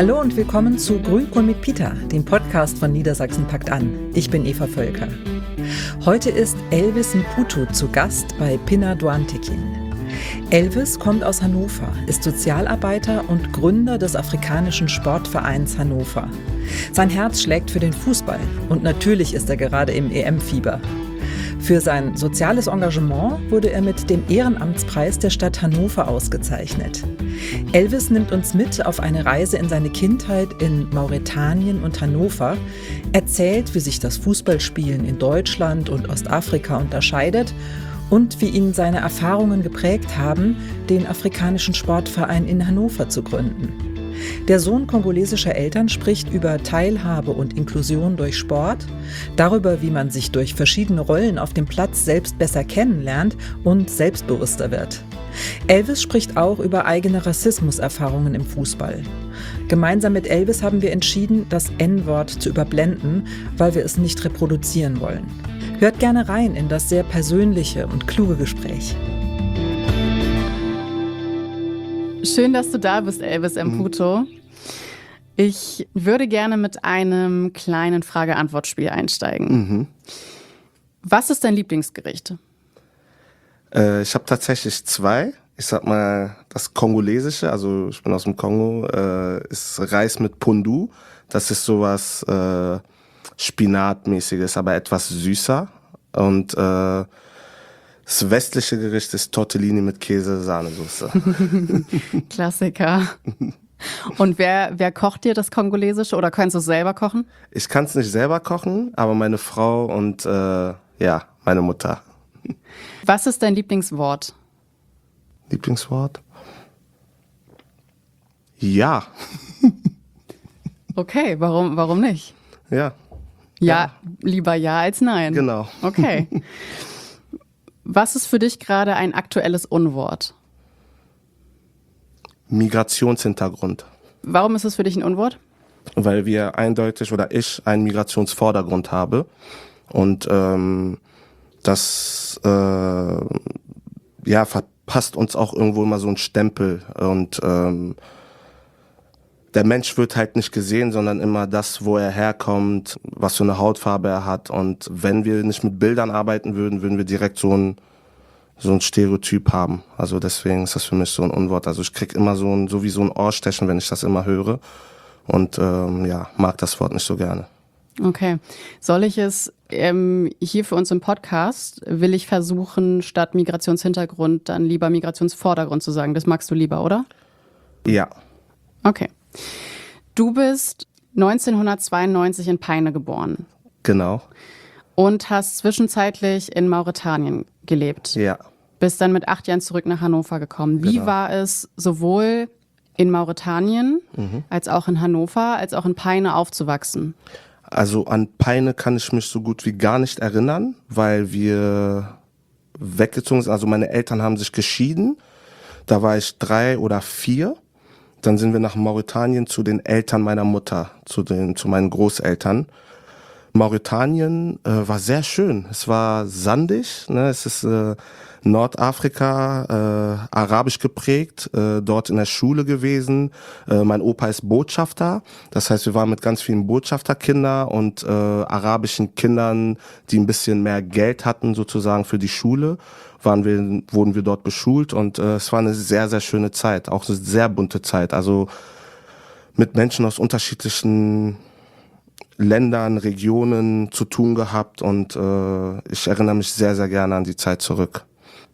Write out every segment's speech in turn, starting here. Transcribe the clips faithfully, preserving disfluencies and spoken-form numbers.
Hallo und willkommen zu Grünkohl mit Peter, dem Podcast von Niedersachsen packt an. Ich bin Eva Völker. Heute ist Elvis Mputu zu Gast bei Pinna Duantekin. Elvis kommt aus Hannover, ist Sozialarbeiter und Gründer des Afrikanischen Sportvereins Hannover. Sein Herz schlägt für den Fußball und natürlich ist er gerade im E M-Fieber. Für sein soziales Engagement wurde er mit dem Ehrenamtspreis der Stadt Hannover ausgezeichnet. Elvis nimmt uns mit auf eine Reise in seine Kindheit in Mauretanien und Hannover, erzählt, wie sich das Fußballspielen in Deutschland und Ostafrika unterscheidet und wie ihn seine Erfahrungen geprägt haben, den Afrikanischen Sportverein in Hannover zu gründen. Der Sohn kongolesischer Eltern spricht über Teilhabe und Inklusion durch Sport, darüber, wie man sich durch verschiedene Rollen auf dem Platz selbst besser kennenlernt und selbstbewusster wird. Elvis spricht auch über eigene Rassismuserfahrungen im Fußball. Gemeinsam mit Elvis haben wir entschieden, das En-Wort zu überblenden, weil wir es nicht reproduzieren wollen. Hört gerne rein in das sehr persönliche und kluge Gespräch. Schön, dass du da bist, Elvis Mputu. Ich würde gerne mit einem kleinen Frage-Antwort-Spiel einsteigen. Mhm. Was ist dein Lieblingsgericht? Äh, ich habe tatsächlich zwei. Ich sag mal, das Kongolesische, also ich bin aus dem Kongo, äh, ist Reis mit Pundu. Das ist sowas äh, Spinatmäßiges, aber etwas süßer. Und äh, das westliche Gericht ist Tortellini mit Käse-Sahnesoße. Klassiker. Und wer, wer kocht dir das Kongolesische oder kannst du es selber kochen? Ich kann es nicht selber kochen, aber meine Frau und äh, ja, meine Mutter. Was ist dein Lieblingswort? Lieblingswort? Ja. Okay, warum, warum nicht? Ja. Ja, ja, lieber ja als nein. Genau. Okay. Was ist für dich gerade ein aktuelles Unwort? Migrationshintergrund. Warum ist es für dich ein Unwort? Weil wir eindeutig oder ich einen Migrationsvordergrund habe und ähm, das äh, ja verpasst uns auch irgendwo immer so ein Stempel und ähm, der Mensch wird halt nicht gesehen, sondern immer das, wo er herkommt, was für eine Hautfarbe er hat. Und wenn wir nicht mit Bildern arbeiten würden, würden wir direkt so ein, so ein Stereotyp haben. Also deswegen ist das für mich so ein Unwort. Also ich krieg immer so ein, so wie so ein Ohrstechen, wenn ich das immer höre. Und ähm, ja, mag das Wort nicht so gerne. Okay. Soll ich es ähm, hier für uns im Podcast, will ich versuchen, statt Migrationshintergrund dann lieber Migrationsvordergrund zu sagen? Das magst du lieber, oder? Ja. Okay. Du bist neunzehnhundertzweiundneunzig in Peine geboren. Genau. Und hast zwischenzeitlich in Mauretanien gelebt. Ja. Bist dann mit acht Jahren zurück nach Hannover gekommen. Wie Genau. war es sowohl in Mauretanien mhm. als auch in Hannover, als auch in Peine aufzuwachsen? Also an Peine kann ich mich so gut wie gar nicht erinnern, weil wir weggezogen sind. Also meine Eltern haben sich geschieden. Da war ich drei oder vier. Dann sind wir nach Mauretanien zu den Eltern meiner Mutter, zu den, zu meinen Großeltern. Mauretanien äh, war sehr schön. Es war sandig, ne? Es ist äh, Nordafrika, äh, arabisch geprägt, äh, dort in der Schule gewesen. Äh, mein Opa ist Botschafter, das heißt, wir waren mit ganz vielen Botschafterkindern und äh, arabischen Kindern, die ein bisschen mehr Geld hatten sozusagen für die Schule. Waren wir, wurden wir dort beschult und äh, es war eine sehr, sehr schöne Zeit, auch eine sehr bunte Zeit. Also mit Menschen aus unterschiedlichen Ländern, Regionen zu tun gehabt und äh, ich erinnere mich sehr, sehr gerne an die Zeit zurück.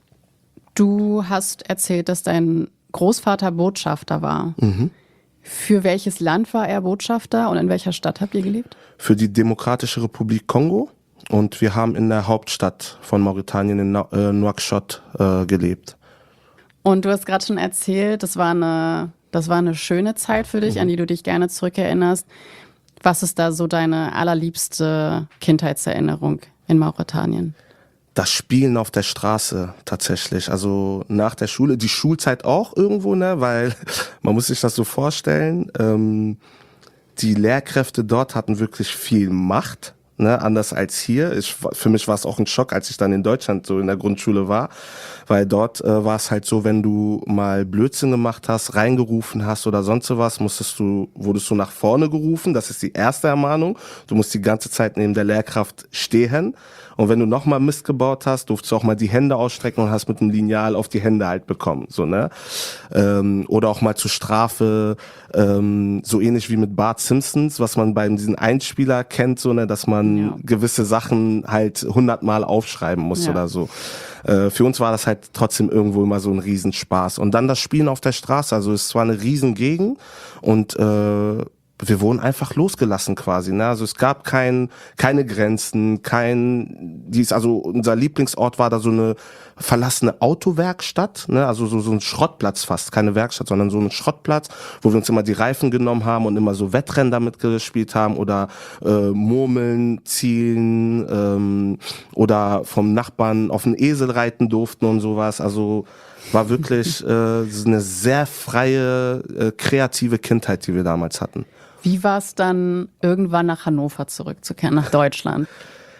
Du hast erzählt, dass dein Großvater Botschafter war. Mhm. Für welches Land war er Botschafter und in welcher Stadt habt ihr gelebt? Für die Demokratische Republik Kongo. Und wir haben in der Hauptstadt von Mauretanien in äh, Nouakchott äh, gelebt. Und du hast gerade schon erzählt, das war eine, das war eine schöne Zeit für dich, mhm. an die du dich gerne zurückerinnerst. Was ist da so deine allerliebste Kindheitserinnerung in Mauretanien? Das Spielen auf der Straße tatsächlich. Also nach der Schule, die Schulzeit auch irgendwo, ne, weil man muss sich das so vorstellen. Ähm, die Lehrkräfte dort hatten wirklich viel Macht. ne, anders als hier. Ich, für mich war es auch ein Schock, als ich dann in Deutschland so in der Grundschule war, weil dort äh, war es halt so, wenn du mal Blödsinn gemacht hast, reingerufen hast oder sonst sowas, musstest du, wurdest du nach vorne gerufen, das ist die erste Ermahnung. Du musst die ganze Zeit neben der Lehrkraft stehen. Und wenn du nochmal Mist gebaut hast, durftest du auch mal die Hände ausstrecken und hast mit einem Lineal auf die Hände halt bekommen, so, ne? Ähm, oder auch mal zur Strafe, ähm, so ähnlich wie mit Bart Simpsons, was man bei diesen Einspieler kennt, so, ne, dass man ja. gewisse Sachen halt hundertmal aufschreiben muss ja. oder so. Äh, für uns war das halt trotzdem irgendwo immer so ein Riesenspaß. Und dann das Spielen auf der Straße, also es war eine Riesengegend und äh, wir wurden einfach losgelassen quasi, ne? Also es gab kein, keine Grenzen, kein, dies, also unser Lieblingsort war da so eine verlassene Autowerkstatt, ne? Also so, so ein Schrottplatz fast, keine Werkstatt, sondern so ein Schrottplatz, wo wir uns immer die Reifen genommen haben und immer so Wettrennen damit gespielt haben oder äh, Murmeln ziehen ähm, oder vom Nachbarn auf einen Esel reiten durften und sowas, also war wirklich äh, eine sehr freie, äh, kreative Kindheit, die wir damals hatten. Wie war es dann, irgendwann nach Hannover zurückzukehren, nach Deutschland?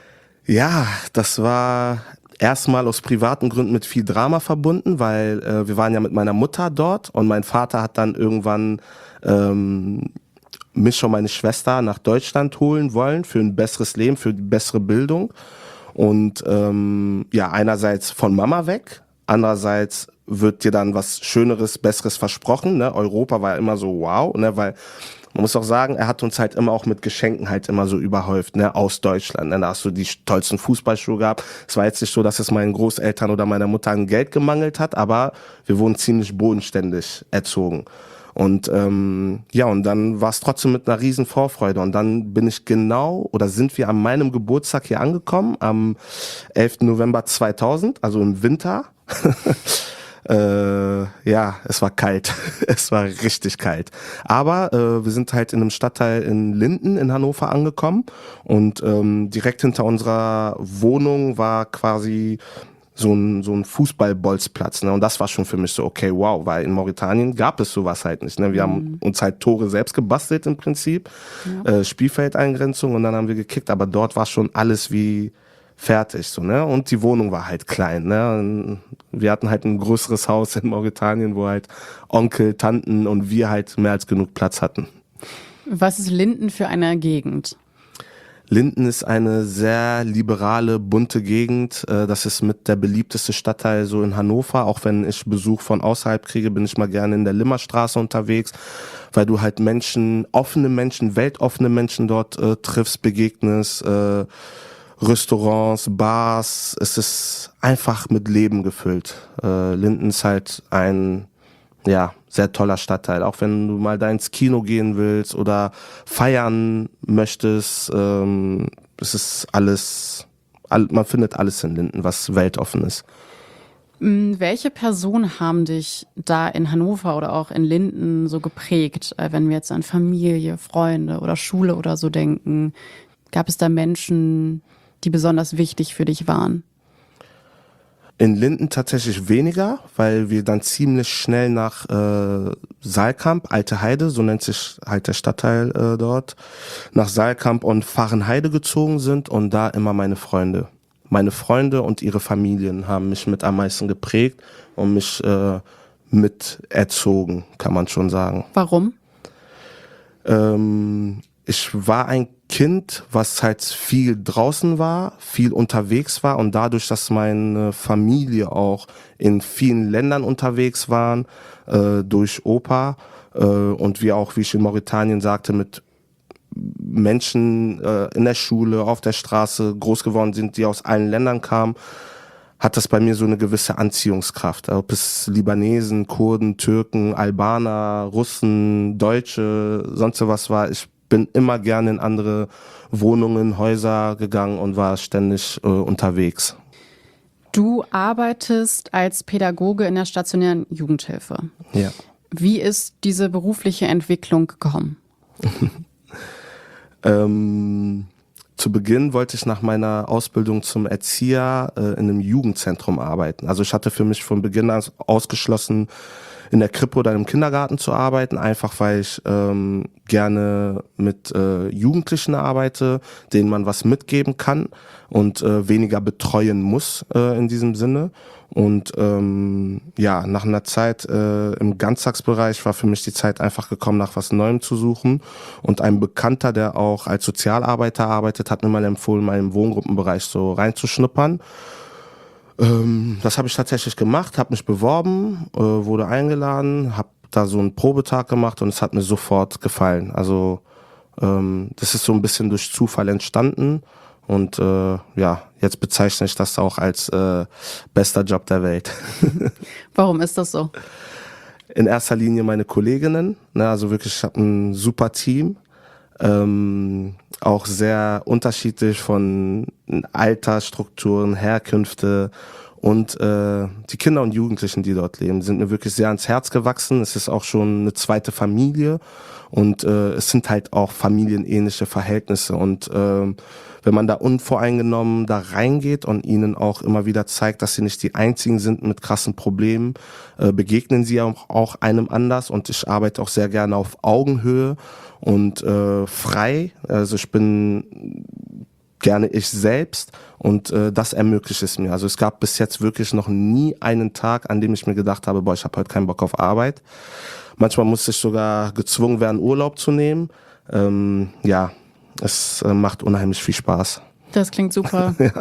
Ja, das war erstmal aus privaten Gründen mit viel Drama verbunden, weil äh, wir waren ja mit meiner Mutter dort und mein Vater hat dann irgendwann ähm, mich und meine Schwester nach Deutschland holen wollen für ein besseres Leben, für die bessere Bildung. Und ähm, ja, einerseits von Mama weg, andererseits wird dir dann was Schöneres, Besseres versprochen. Ne? Europa war immer so wow, ne? Weil man muss auch sagen, er hat uns halt immer auch mit Geschenken halt immer so überhäuft, ne, aus Deutschland. Ne? Da hast du die tollsten Fußballschuhe gehabt. Es war jetzt nicht so, dass es meinen Großeltern oder meiner Mutter an Geld gemangelt hat, aber wir wurden ziemlich bodenständig erzogen. Und ähm, ja, und dann war es trotzdem mit einer riesen Vorfreude. Und dann bin ich genau, oder sind wir an meinem Geburtstag hier angekommen, am elften November zweitausend, also im Winter. Äh, ja, es war kalt. Es war richtig kalt. Aber äh, wir sind halt in einem Stadtteil in Linden in Hannover angekommen und ähm, direkt hinter unserer Wohnung war quasi so ein so ein Fußballbolzplatz, ne? Und das war schon für mich so, okay, wow, weil in Mauretanien gab es sowas halt nicht, ne? Wir mhm. haben uns halt Tore selbst gebastelt im Prinzip, ja. äh, Spielfeldeingrenzung und dann haben wir gekickt, aber dort war schon alles wie fertig, so, ne? Und die Wohnung war halt klein, ne? Und wir hatten halt ein größeres Haus in Mauretanien, wo halt Onkel, Tanten und wir halt mehr als genug Platz hatten. Was ist Linden für eine Gegend? Linden ist eine sehr liberale, bunte Gegend. Das ist mit der beliebteste Stadtteil so in Hannover. Auch wenn ich Besuch von außerhalb kriege, bin ich mal gerne in der Limmerstraße unterwegs, weil du halt Menschen, offene Menschen, weltoffene Menschen dort äh, triffst, begegnest, äh, Restaurants, Bars, es ist einfach mit Leben gefüllt. Äh, Linden ist halt ein, ja, sehr toller Stadtteil. Auch wenn du mal da ins Kino gehen willst oder feiern möchtest, ähm, es ist alles, all, man findet alles in Linden, was weltoffen ist. Welche Personen haben dich da in Hannover oder auch in Linden so geprägt, wenn wir jetzt an Familie, Freunde oder Schule oder so denken? Gab es da Menschen, die besonders wichtig für dich waren? In Linden tatsächlich weniger, weil wir dann ziemlich schnell nach äh, Saalkamp, Alte Heide, so nennt sich halt der Stadtteil äh, dort, nach Saalkamp und Fahrenheide gezogen sind und da immer meine Freunde. Meine Freunde und ihre Familien haben mich mit am meisten geprägt und mich äh, mit erzogen, kann man schon sagen. Warum? Ähm, ich war ein Kind, was halt viel draußen war, viel unterwegs war und dadurch, dass meine Familie auch in vielen Ländern unterwegs waren, äh, durch Opa äh, und wir auch, wie ich in Mauretanien sagte, mit Menschen äh, in der Schule, auf der Straße groß geworden sind, die aus allen Ländern kamen, hat das bei mir so eine gewisse Anziehungskraft. Ob es Libanesen, Kurden, Türken, Albaner, Russen, Deutsche, sonst was war, ich bin immer gerne in andere Wohnungen, Häuser gegangen und war ständig äh, unterwegs. Du arbeitest als Pädagoge in der stationären Jugendhilfe. Ja. Wie ist diese berufliche Entwicklung gekommen? ähm, zu Beginn wollte ich nach meiner Ausbildung zum Erzieher äh, in einem Jugendzentrum arbeiten. Also ich hatte für mich von Beginn an ausgeschlossen, in der Krippe oder im Kindergarten zu arbeiten, einfach weil ich ähm, gerne mit äh, Jugendlichen arbeite, denen man was mitgeben kann und äh, weniger betreuen muss äh, in diesem Sinne. Und ähm, ja, nach einer Zeit äh, im Ganztagsbereich war für mich die Zeit einfach gekommen, nach was Neuem zu suchen. Und ein Bekannter, der auch als Sozialarbeiter arbeitet, hat mir mal empfohlen, mal im Wohngruppenbereich so reinzuschnuppern. Ähm, das habe ich tatsächlich gemacht, habe mich beworben, äh, wurde eingeladen, habe da so einen Probetag gemacht und es hat mir sofort gefallen. Also ähm, das ist so ein bisschen durch Zufall entstanden. Und äh, ja, jetzt bezeichne ich das auch als äh, bester Job der Welt. Warum ist das so? In erster Linie meine Kolleginnen, ne, also wirklich, ich habe ein super Team, ähm, auch sehr unterschiedlich von Altersstrukturen, Herkünfte und äh, die Kinder und Jugendlichen, die dort leben, sind mir wirklich sehr ans Herz gewachsen. Es ist auch schon eine zweite Familie und äh, es sind halt auch familienähnliche Verhältnisse und äh, wenn man da unvoreingenommen da reingeht und ihnen auch immer wieder zeigt, dass sie nicht die Einzigen sind mit krassen Problemen, äh, begegnen sie auch, auch einem anders und ich arbeite auch sehr gerne auf Augenhöhe und äh, frei. Also ich bin gerne ich selbst und äh, das ermöglicht es mir. Also es gab bis jetzt wirklich noch nie einen Tag, an dem ich mir gedacht habe, boah, ich habe heute keinen Bock auf Arbeit. Manchmal musste ich sogar gezwungen werden, Urlaub zu nehmen. Ähm, ja, es äh, macht unheimlich viel Spaß. Das klingt super. Ja.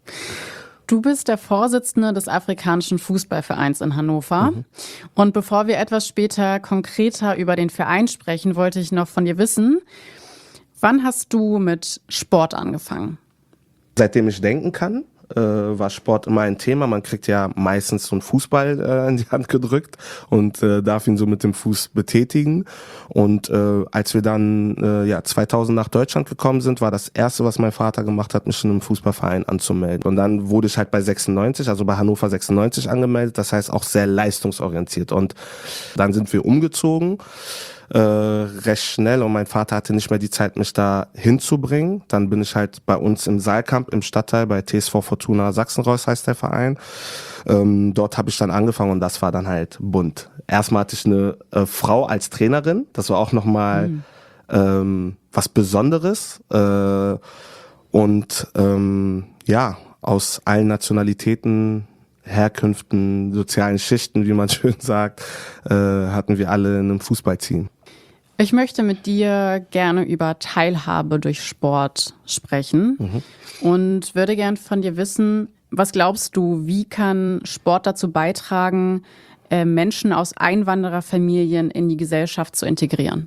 Du bist der Vorsitzende des Afrikanischen Fußballvereins in Hannover. Mhm. Und bevor wir etwas später konkreter über den Verein sprechen, wollte ich noch von dir wissen, wann hast du mit Sport angefangen? Seitdem ich denken kann, äh, war Sport immer ein Thema. Man kriegt ja meistens so einen Fußball äh, in die Hand gedrückt und äh, darf ihn so mit dem Fuß betätigen. Und äh, als wir dann äh, ja zweitausend nach Deutschland gekommen sind, war das Erste, was mein Vater gemacht hat, mich in einem Fußballverein anzumelden. Und dann wurde ich halt bei sechsundneunzig, also bei Hannover sechsundneunzig angemeldet. Das heißt auch sehr leistungsorientiert. Und dann sind wir umgezogen. Äh, recht schnell und mein Vater hatte nicht mehr die Zeit, mich da hinzubringen. Dann bin ich halt bei uns im Saalkamp im Stadtteil bei T S V Fortuna Sachsenreuß heißt der Verein. Ähm, dort habe ich dann angefangen und das war dann halt bunt. Erstmal hatte ich eine äh, Frau als Trainerin, das war auch nochmal mhm. ähm, was Besonderes äh, und ähm, ja, aus allen Nationalitäten, Herkünften, sozialen Schichten, wie man schön sagt, äh, hatten wir alle in einem Fußballteam. Ich möchte mit dir gerne über Teilhabe durch Sport sprechen mhm. und würde gern von dir wissen, was glaubst du, wie kann Sport dazu beitragen, äh, Menschen aus Einwandererfamilien in die Gesellschaft zu integrieren?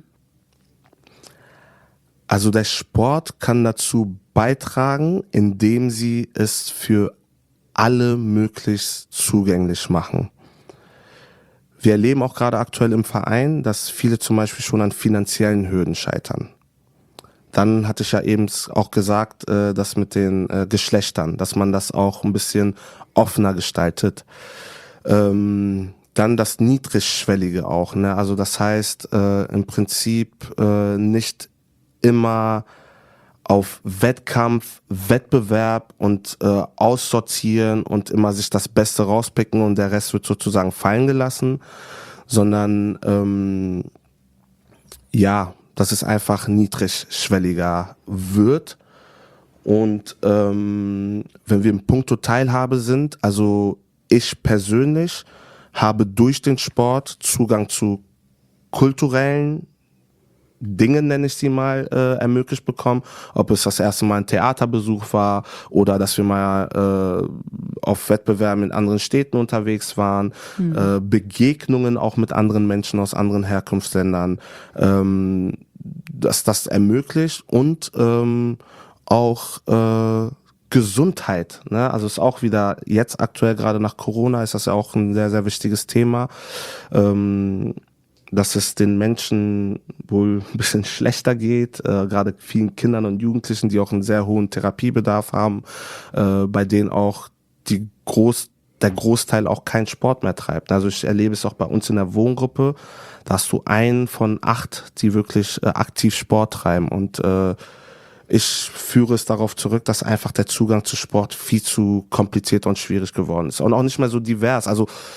Also der Sport kann dazu beitragen, indem sie es für alle möglichst zugänglich machen. Wir erleben auch gerade aktuell im Verein, dass viele zum Beispiel schon an finanziellen Hürden scheitern. Dann hatte ich ja eben auch gesagt, äh, das mit den äh, Geschlechtern, dass man das auch ein bisschen offener gestaltet. Ähm, dann das Niedrigschwellige auch, ne? Also das heißt äh, im Prinzip äh, nicht immer auf Wettkampf, Wettbewerb und äh, aussortieren und immer sich das Beste rauspicken und der Rest wird sozusagen fallen gelassen, sondern ähm, ja, dass es einfach niedrigschwelliger wird. Und ähm, wenn wir im Punkto Teilhabe sind, also ich persönlich habe durch den Sport Zugang zu kulturellen Dinge, nenne ich sie mal, äh, ermöglicht bekommen. Ob es das erste Mal ein Theaterbesuch war oder dass wir mal äh, auf Wettbewerben in anderen Städten unterwegs waren, mhm. äh, Begegnungen auch mit anderen Menschen aus anderen Herkunftsländern, ähm, dass das ermöglicht und ähm, auch äh, Gesundheit, ne? Also ist auch wieder jetzt aktuell gerade nach Corona ist das ja auch ein sehr, sehr wichtiges Thema. Ähm, dass es den Menschen wohl ein bisschen schlechter geht, äh, gerade vielen Kindern und Jugendlichen, die auch einen sehr hohen Therapiebedarf haben, äh, bei denen auch die Groß, der Großteil auch keinen Sport mehr treibt. Also ich erlebe es auch bei uns in der Wohngruppe, da hast du einen von acht, die wirklich äh, aktiv Sport treiben und äh, ich führe es darauf zurück, dass einfach der Zugang zu Sport viel zu kompliziert und schwierig geworden ist und auch nicht mehr so divers. Also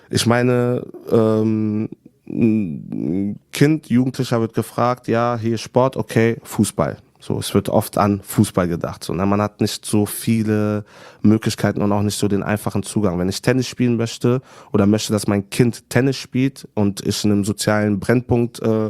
ich meine, ähm, ein Kind, Jugendlicher wird gefragt, ja, hier Sport, okay, Fußball. So, es wird oft an Fußball gedacht. So, ne? Man hat nicht so viele Möglichkeiten und auch nicht so den einfachen Zugang. Wenn ich Tennis spielen möchte oder möchte, dass mein Kind Tennis spielt und ich in einem sozialen Brennpunkt äh,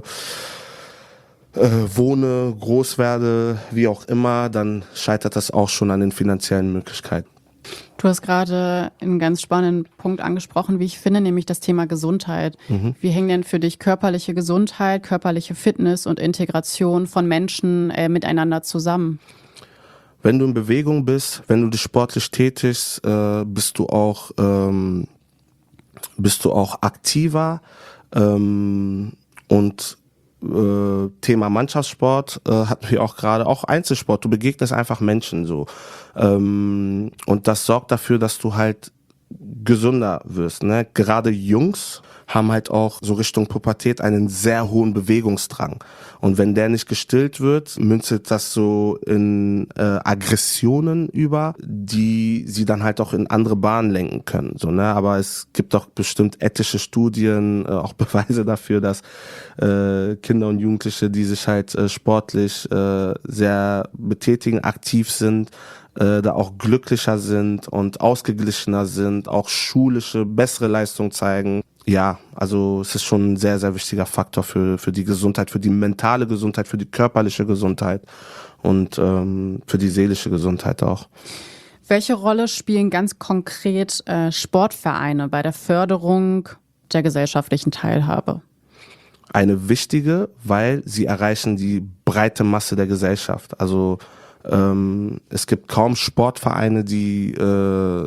äh, wohne, groß werde, wie auch immer, dann scheitert das auch schon an den finanziellen Möglichkeiten. Du hast gerade einen ganz spannenden Punkt angesprochen, wie ich finde, nämlich das Thema Gesundheit. Mhm. Wie hängen denn für dich körperliche Gesundheit, körperliche Fitness und Integration von Menschen äh, miteinander zusammen? Wenn du in Bewegung bist, wenn du dich sportlich tätigst, äh, bist du auch ähm, bist du auch aktiver ähm, und äh, Thema Mannschaftssport äh, hatten wir auch gerade, auch Einzelsport, du begegnest einfach Menschen so ähm, und das sorgt dafür, dass du halt gesünder wirst, ne? Gerade Jungs haben halt auch so Richtung Pubertät einen sehr hohen Bewegungsdrang. Und wenn der nicht gestillt wird, münzt das so in äh, Aggressionen über, die sie dann halt auch in andere Bahnen lenken können. So, ne? Aber es gibt auch bestimmt ethische Studien, äh, auch Beweise dafür, dass äh, Kinder und Jugendliche, die sich halt äh, sportlich äh, sehr betätigen, aktiv sind, äh, da auch glücklicher sind und ausgeglichener sind, auch schulische, bessere Leistung zeigen. Ja, also es ist schon ein sehr, sehr wichtiger Faktor für für die Gesundheit, für die mentale Gesundheit, für die körperliche Gesundheit und ähm, für die seelische Gesundheit auch. Welche Rolle spielen ganz konkret äh, Sportvereine bei der Förderung der gesellschaftlichen Teilhabe? Eine wichtige, weil sie erreichen die breite Masse der Gesellschaft. Also ähm, es gibt kaum Sportvereine, die äh,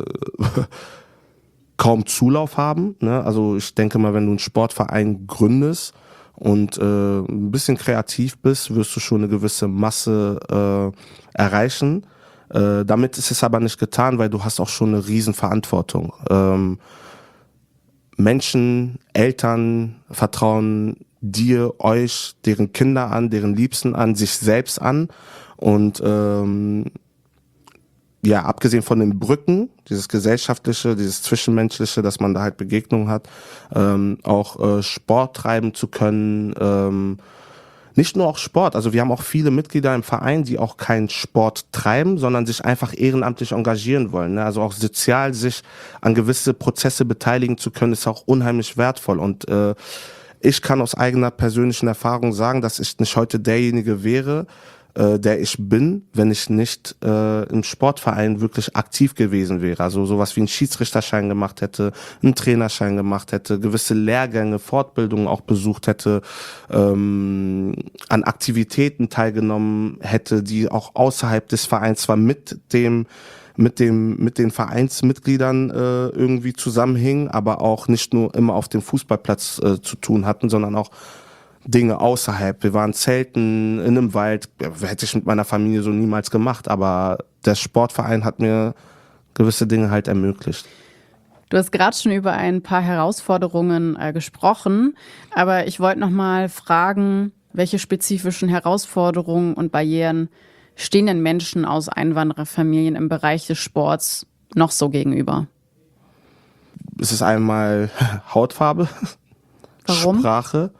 kaum Zulauf haben. Ne? Also ich denke mal, wenn du einen Sportverein gründest und äh, ein bisschen kreativ bist, wirst du schon eine gewisse Masse äh, erreichen. Äh, damit ist es aber nicht getan, weil du hast auch schon eine Riesenverantwortung. Ähm, Menschen, Eltern vertrauen dir, euch, deren Kinder an, deren Liebsten an, sich selbst an und ähm, ja, abgesehen von den Brücken, dieses gesellschaftliche, dieses zwischenmenschliche, dass man da halt Begegnungen hat, ähm, auch äh, Sport treiben zu können, ähm, nicht nur auch Sport, also wir haben auch viele Mitglieder im Verein, die auch keinen Sport treiben, sondern sich einfach ehrenamtlich engagieren wollen, ne? Also auch sozial sich an gewisse Prozesse beteiligen zu können, ist auch unheimlich wertvoll und äh, ich kann aus eigener persönlichen Erfahrung sagen, dass ich nicht heute derjenige wäre, der ich bin, wenn ich nicht äh, im Sportverein wirklich aktiv gewesen wäre. Also sowas wie einen Schiedsrichterschein gemacht hätte, einen Trainerschein gemacht hätte, gewisse Lehrgänge, Fortbildungen auch besucht hätte, ähm, an Aktivitäten teilgenommen hätte, die auch außerhalb des Vereins zwar mit dem mit dem mit den Vereinsmitgliedern äh, irgendwie zusammenhingen, aber auch nicht nur immer auf dem Fußballplatz äh, zu tun hatten, sondern auch Dinge außerhalb. Wir waren zelten in einem Wald, hätte ich mit meiner Familie so niemals gemacht, aber der Sportverein hat mir gewisse Dinge halt ermöglicht. Du hast gerade schon über ein paar Herausforderungen äh, gesprochen, aber ich wollte noch mal fragen, welche spezifischen Herausforderungen und Barrieren stehen denn Menschen aus Einwandererfamilien im Bereich des Sports noch so gegenüber? Es ist einmal Hautfarbe, Warum? Sprache,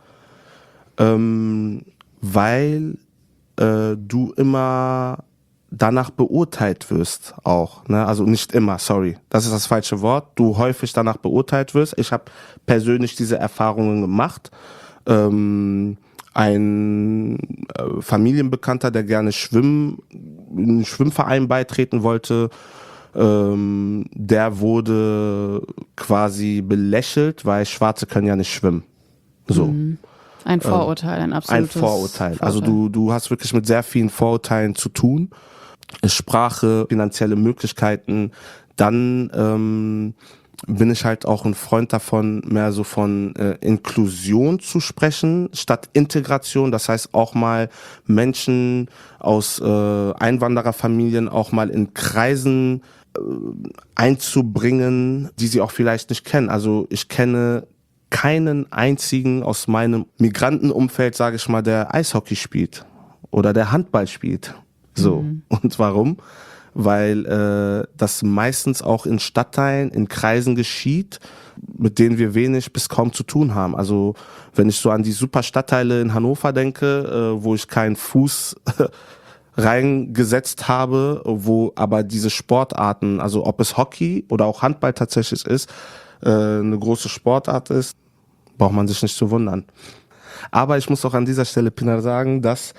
ähm, weil äh, du immer danach beurteilt wirst auch, ne? Also nicht immer, sorry, das ist das falsche Wort. Du häufig danach beurteilt wirst. Ich habe persönlich diese Erfahrungen gemacht. Ähm, ein äh, Familienbekannter, der gerne schwimmen, einen Schwimmverein beitreten wollte, ähm, der wurde quasi belächelt, weil Schwarze können ja nicht schwimmen. So. Mhm. Ein Vorurteil, ein absolutes Ein Vorurteil. Vorurteil. Also du, du hast wirklich mit sehr vielen Vorurteilen zu tun. Sprache, finanzielle Möglichkeiten. Dann ähm, bin ich halt auch ein Freund davon, mehr so von äh, Inklusion zu sprechen, statt Integration. Das heißt auch mal Menschen aus äh, Einwandererfamilien auch mal in Kreisen äh, einzubringen, die sie auch vielleicht nicht kennen. Also ich kenne keinen einzigen aus meinem Migrantenumfeld, sage ich mal, der Eishockey spielt oder der Handball spielt. So. Mhm. Und warum? weil äh, das meistens auch in Stadtteilen, in Kreisen geschieht, mit denen wir wenig bis kaum zu tun haben. Also wenn ich so an die super Stadtteile in Hannover denke, äh, wo ich keinen Fuß reingesetzt habe, wo aber diese Sportarten, also ob es Hockey oder auch Handball tatsächlich ist, äh, eine große Sportart ist, braucht man sich nicht zu wundern. Aber ich muss auch an dieser Stelle, Pina, sagen, dass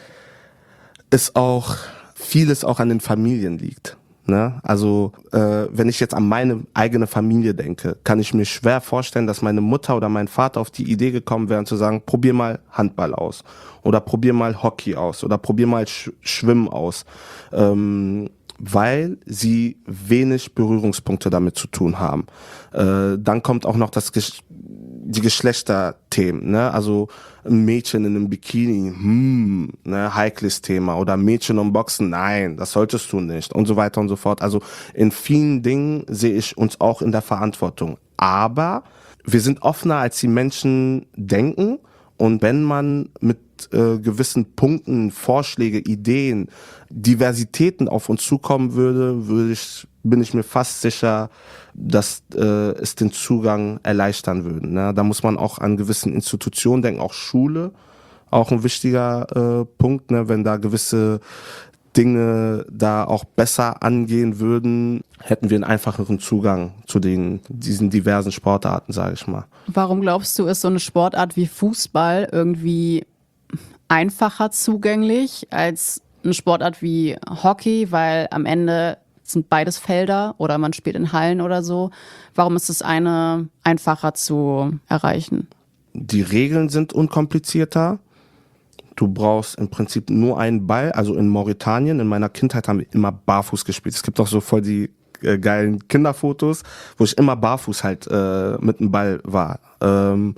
es auch vieles auch an den Familien liegt. Ne? Also äh, wenn ich jetzt an meine eigene Familie denke, kann ich mir schwer vorstellen, dass meine Mutter oder mein Vater auf die Idee gekommen wären zu sagen, probier mal Handball aus oder probier mal Hockey aus oder probier mal Sch- Schwimmen aus, ähm, weil sie wenig Berührungspunkte damit zu tun haben. Äh, dann kommt auch noch das Gesch- die Geschlechterthemen, ne? Also ein Mädchen in einem Bikini, hm, ne, heikles Thema. Oder Mädchen im Boxen, nein, das solltest du nicht. Und so weiter und so fort. Also in vielen Dingen sehe ich uns auch in der Verantwortung. Aber wir sind offener, als die Menschen denken. Und wenn man mit äh, gewissen Punkten, Vorschläge, Ideen, Diversitäten auf uns zukommen würde, würde ich, bin ich mir fast sicher, dass äh, es den Zugang erleichtern würde. Ne? Da muss man auch an gewissen Institutionen denken, auch Schule, auch ein wichtiger äh, Punkt, ne? Wenn da gewisse Dinge da auch besser angehen würden, hätten wir einen einfacheren Zugang zu den diesen diversen Sportarten, sage ich mal. Warum glaubst du, ist so eine Sportart wie Fußball irgendwie einfacher zugänglich als eine Sportart wie Hockey, weil am Ende sind beides Felder oder man spielt in Hallen oder so. Warum ist das eine einfacher zu erreichen? Die Regeln sind unkomplizierter. Du brauchst im Prinzip nur einen Ball. Also in Mauretanien, in meiner Kindheit haben wir immer barfuß gespielt. Es gibt auch so voll die äh, geilen Kinderfotos, wo ich immer barfuß halt äh, mit dem Ball war. Ähm,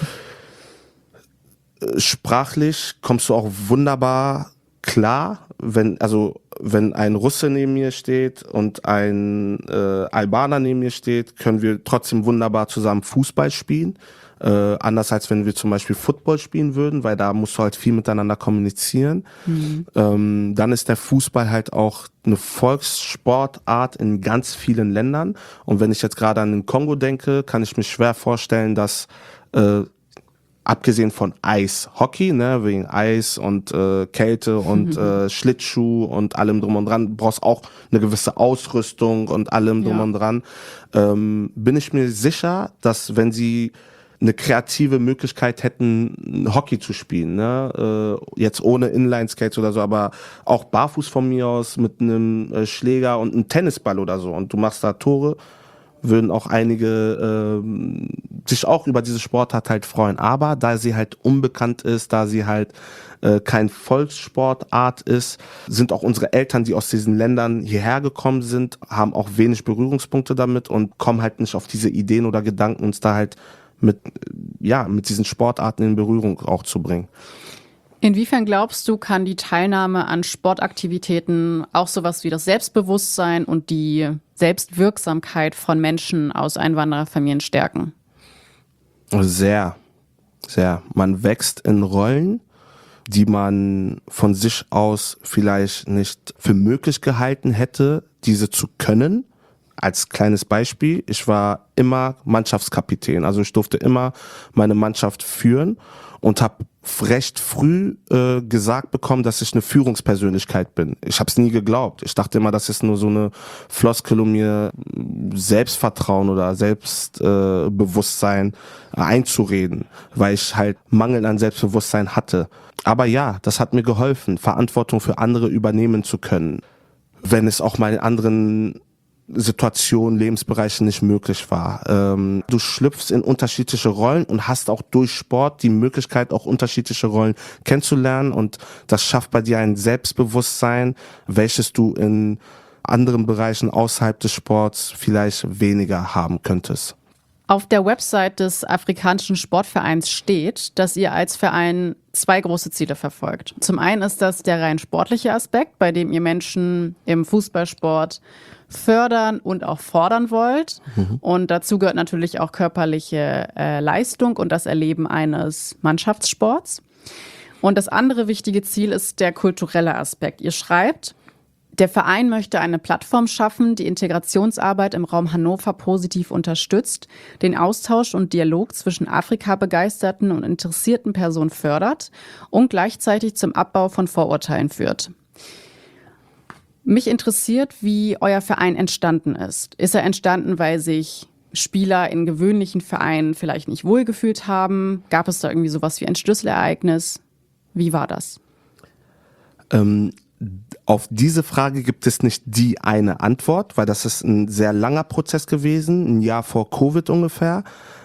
sprachlich kommst du auch wunderbar klar, wenn also wenn ein Russe neben mir steht und ein äh, Albaner neben mir steht, können wir trotzdem wunderbar zusammen Fußball spielen. Äh, anders als wenn wir zum Beispiel Football spielen würden, weil da musst du halt viel miteinander kommunizieren. Mhm. Ähm, dann ist der Fußball halt auch eine Volkssportart in ganz vielen Ländern. Und wenn ich jetzt gerade an den Kongo denke, kann ich mir schwer vorstellen, dass äh, abgesehen von Eishockey, ne, wegen Eis und äh, Kälte und mhm. äh, Schlittschuh und allem drum und dran, brauchst auch eine gewisse Ausrüstung und allem drum ja. und dran, ähm, bin ich mir sicher, dass wenn sie eine kreative Möglichkeit hätten, Hockey zu spielen, ne? Äh, jetzt ohne Inline-Skates oder so, aber auch barfuß von mir aus mit einem äh, Schläger und einem Tennisball oder so und du machst da Tore, würden auch einige äh, sich auch über diese Sportart halt freuen. Aber da sie halt unbekannt ist, da sie halt äh, kein Volkssportart ist, sind auch unsere Eltern, die aus diesen Ländern hierher gekommen sind, haben auch wenig Berührungspunkte damit und kommen halt nicht auf diese Ideen oder Gedanken, uns da halt mit, ja, mit diesen Sportarten in Berührung auch zu bringen. Inwiefern glaubst du, kann die Teilnahme an Sportaktivitäten auch sowas wie das Selbstbewusstsein und die Selbstwirksamkeit von Menschen aus Einwandererfamilien stärken? Sehr, sehr. Man wächst in Rollen, die man von sich aus vielleicht nicht für möglich gehalten hätte, diese zu können. Als kleines Beispiel, ich war immer Mannschaftskapitän, also ich durfte immer meine Mannschaft führen und habe recht früh äh, gesagt bekommen, dass ich eine Führungspersönlichkeit bin. Ich habe es nie geglaubt. Ich dachte immer, das ist nur so eine Floskel, um mir Selbstvertrauen oder Selbstbewusstsein äh, einzureden, weil ich halt Mangel an Selbstbewusstsein hatte. Aber ja, das hat mir geholfen, Verantwortung für andere übernehmen zu können, wenn es auch mal in anderen Situationen, Lebensbereichen nicht möglich war. Ähm, du schlüpfst in unterschiedliche Rollen und hast auch durch Sport die Möglichkeit, auch unterschiedliche Rollen kennenzulernen und das schafft bei dir ein Selbstbewusstsein, welches du in anderen Bereichen außerhalb des Sports vielleicht weniger haben könntest. Auf der Website des Afrikanischen Sportvereins steht, dass ihr als Verein zwei große Ziele verfolgt. Zum einen ist das der rein sportliche Aspekt, bei dem ihr Menschen im Fußballsport fördern und auch fordern wollt. Mhm. Und dazu gehört natürlich auch körperliche äh, Leistung und das Erleben eines Mannschaftssports. Und das andere wichtige Ziel ist der kulturelle Aspekt. Ihr schreibt, Der Verein möchte eine Plattform schaffen, die Integrationsarbeit im Raum Hannover positiv unterstützt, den Austausch und Dialog zwischen Afrika-begeisterten und interessierten Personen fördert und gleichzeitig zum Abbau von Vorurteilen führt. Mich interessiert, wie euer Verein entstanden ist. Ist er entstanden, weil sich Spieler in gewöhnlichen Vereinen vielleicht nicht wohlgefühlt haben? Gab es da irgendwie sowas wie ein Schlüsselereignis? Wie war das? Ähm, auf diese Frage gibt es nicht die eine Antwort, weil das ist ein sehr langer Prozess gewesen, ein Jahr vor Covid ungefähr.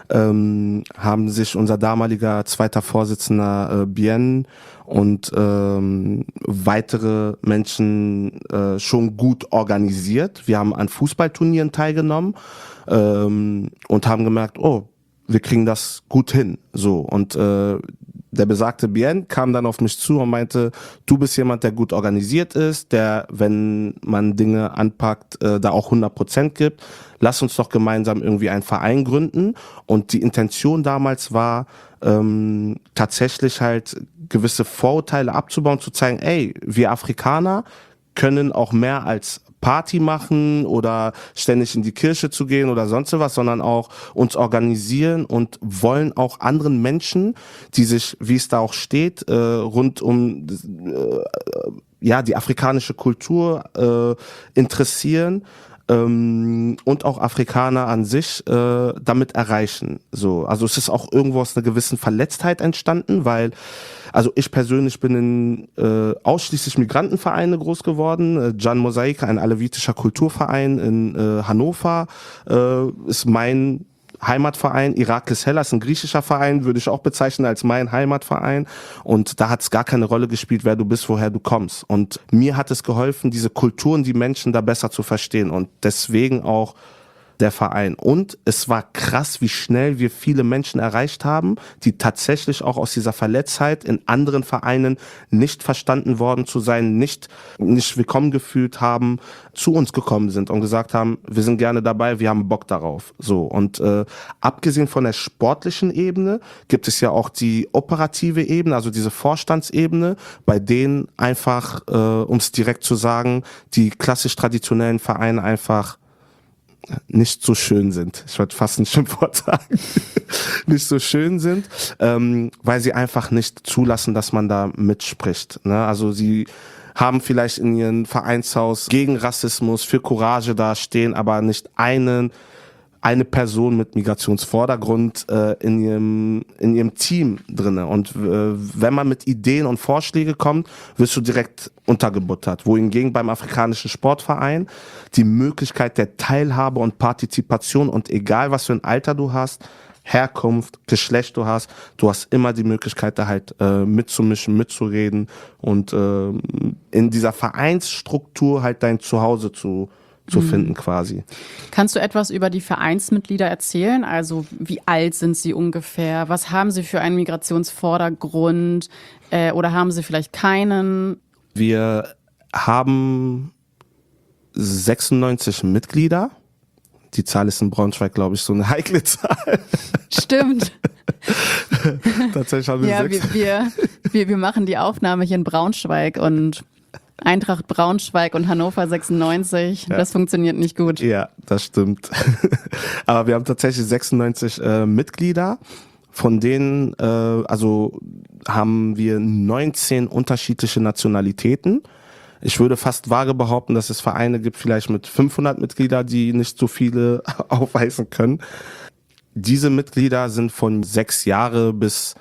Ähm, haben sich unser damaliger zweiter Vorsitzender äh, Bien und ähm, weitere Menschen äh, schon gut organisiert. Wir haben an Fußballturnieren teilgenommen ähm, und haben gemerkt, oh, wir kriegen das gut hin. So, und äh, der besagte Bien kam dann auf mich zu und meinte, du bist jemand, der gut organisiert ist, der, wenn man Dinge anpackt, äh, da auch hundert Prozent gibt. Lass uns doch gemeinsam irgendwie einen Verein gründen. Und die Intention damals war, ähm, tatsächlich halt gewisse Vorurteile abzubauen, zu zeigen, ey, wir Afrikaner können auch mehr als Party machen oder ständig in die Kirche zu gehen oder sonst was, sondern auch uns organisieren und wollen auch anderen Menschen, die sich, wie es da auch steht, äh, rund um äh, ja die afrikanische Kultur äh, interessieren, ähm, und auch Afrikaner an sich äh, damit erreichen. So, also es ist auch irgendwo aus einer gewissen Verletztheit entstanden, weil also ich persönlich bin in äh, ausschließlich Migrantenvereine groß geworden. Äh, Jan Mosaik, ein alevitischer Kulturverein in äh, Hannover, äh, ist mein Heimatverein. Iraklis Hellas, ein griechischer Verein, würde ich auch bezeichnen als mein Heimatverein. Und da hat es gar keine Rolle gespielt, wer du bist, woher du kommst. Und mir hat es geholfen, diese Kulturen, die Menschen da besser zu verstehen. Und deswegen auch der Verein. Und es war krass, wie schnell wir viele Menschen erreicht haben, die tatsächlich auch aus dieser Verletztheit in anderen Vereinen nicht verstanden worden zu sein, nicht, nicht willkommen gefühlt haben, zu uns gekommen sind und gesagt haben, wir sind gerne dabei, wir haben Bock darauf. So. Und äh, abgesehen von der sportlichen Ebene gibt es ja auch die operative Ebene, also diese Vorstandsebene, bei denen einfach, äh, um es direkt zu sagen, die klassisch traditionellen Vereine einfach nicht so schön sind. Ich wollte fast ein Schimpfwort sagen. Nicht so schön sind, ähm, weil sie einfach nicht zulassen, dass man da mitspricht. Ne? Also sie haben vielleicht in ihrem Vereinshaus gegen Rassismus, für Courage dastehen, aber nicht einen eine Person mit Migrationsvordergrund äh, in ihrem in ihrem Team drinne. Und äh, wenn man mit Ideen und Vorschläge kommt, wirst du direkt untergebuttert. Wohingegen beim Afrikanischen Sportverein die Möglichkeit der Teilhabe und Partizipation, und egal was für ein Alter du hast, Herkunft, Geschlecht du hast, du hast immer die Möglichkeit, da halt äh, mitzumischen, mitzureden und äh, in dieser Vereinsstruktur halt dein Zuhause zu zu finden quasi. Kannst du etwas über die Vereinsmitglieder erzählen? Also wie alt sind sie ungefähr? Was haben sie für einen Migrationsvordergrund? Äh, oder haben sie vielleicht keinen? Wir haben sechsundneunzig Mitglieder. Die Zahl ist in Braunschweig, glaube ich, so eine heikle Zahl. Stimmt. Tatsächlich haben wir ja, sechs. Wir, wir, wir, wir machen die Aufnahme hier in Braunschweig und Eintracht Braunschweig und Hannover sechsundneunzig, ja. Das funktioniert nicht gut. Ja, das stimmt. Aber wir haben tatsächlich sechsundneunzig äh, Mitglieder, von denen äh, also haben wir neunzehn unterschiedliche Nationalitäten. Ich würde fast vage behaupten, dass es Vereine gibt, vielleicht mit fünfhundert Mitgliedern, die nicht so viele aufweisen können. Diese Mitglieder sind von sechs Jahre bis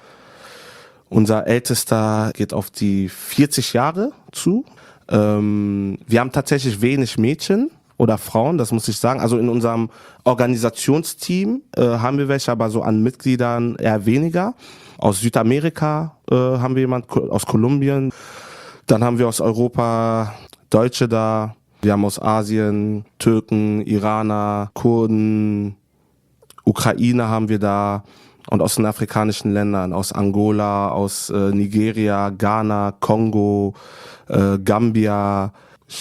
unser Ältester geht auf die vierzig Jahre zu. Ähm, wir haben tatsächlich wenig Mädchen oder Frauen, das muss ich sagen. Also in unserem Organisationsteam äh, haben wir welche, aber so an Mitgliedern eher weniger. Aus Südamerika äh, haben wir jemanden, aus Kolumbien. Dann haben wir aus Europa Deutsche da. Wir haben aus Asien Türken, Iraner, Kurden, Ukrainer haben wir da. Und aus den afrikanischen Ländern, aus Angola, aus äh, Nigeria, Ghana, Kongo, äh, Gambia,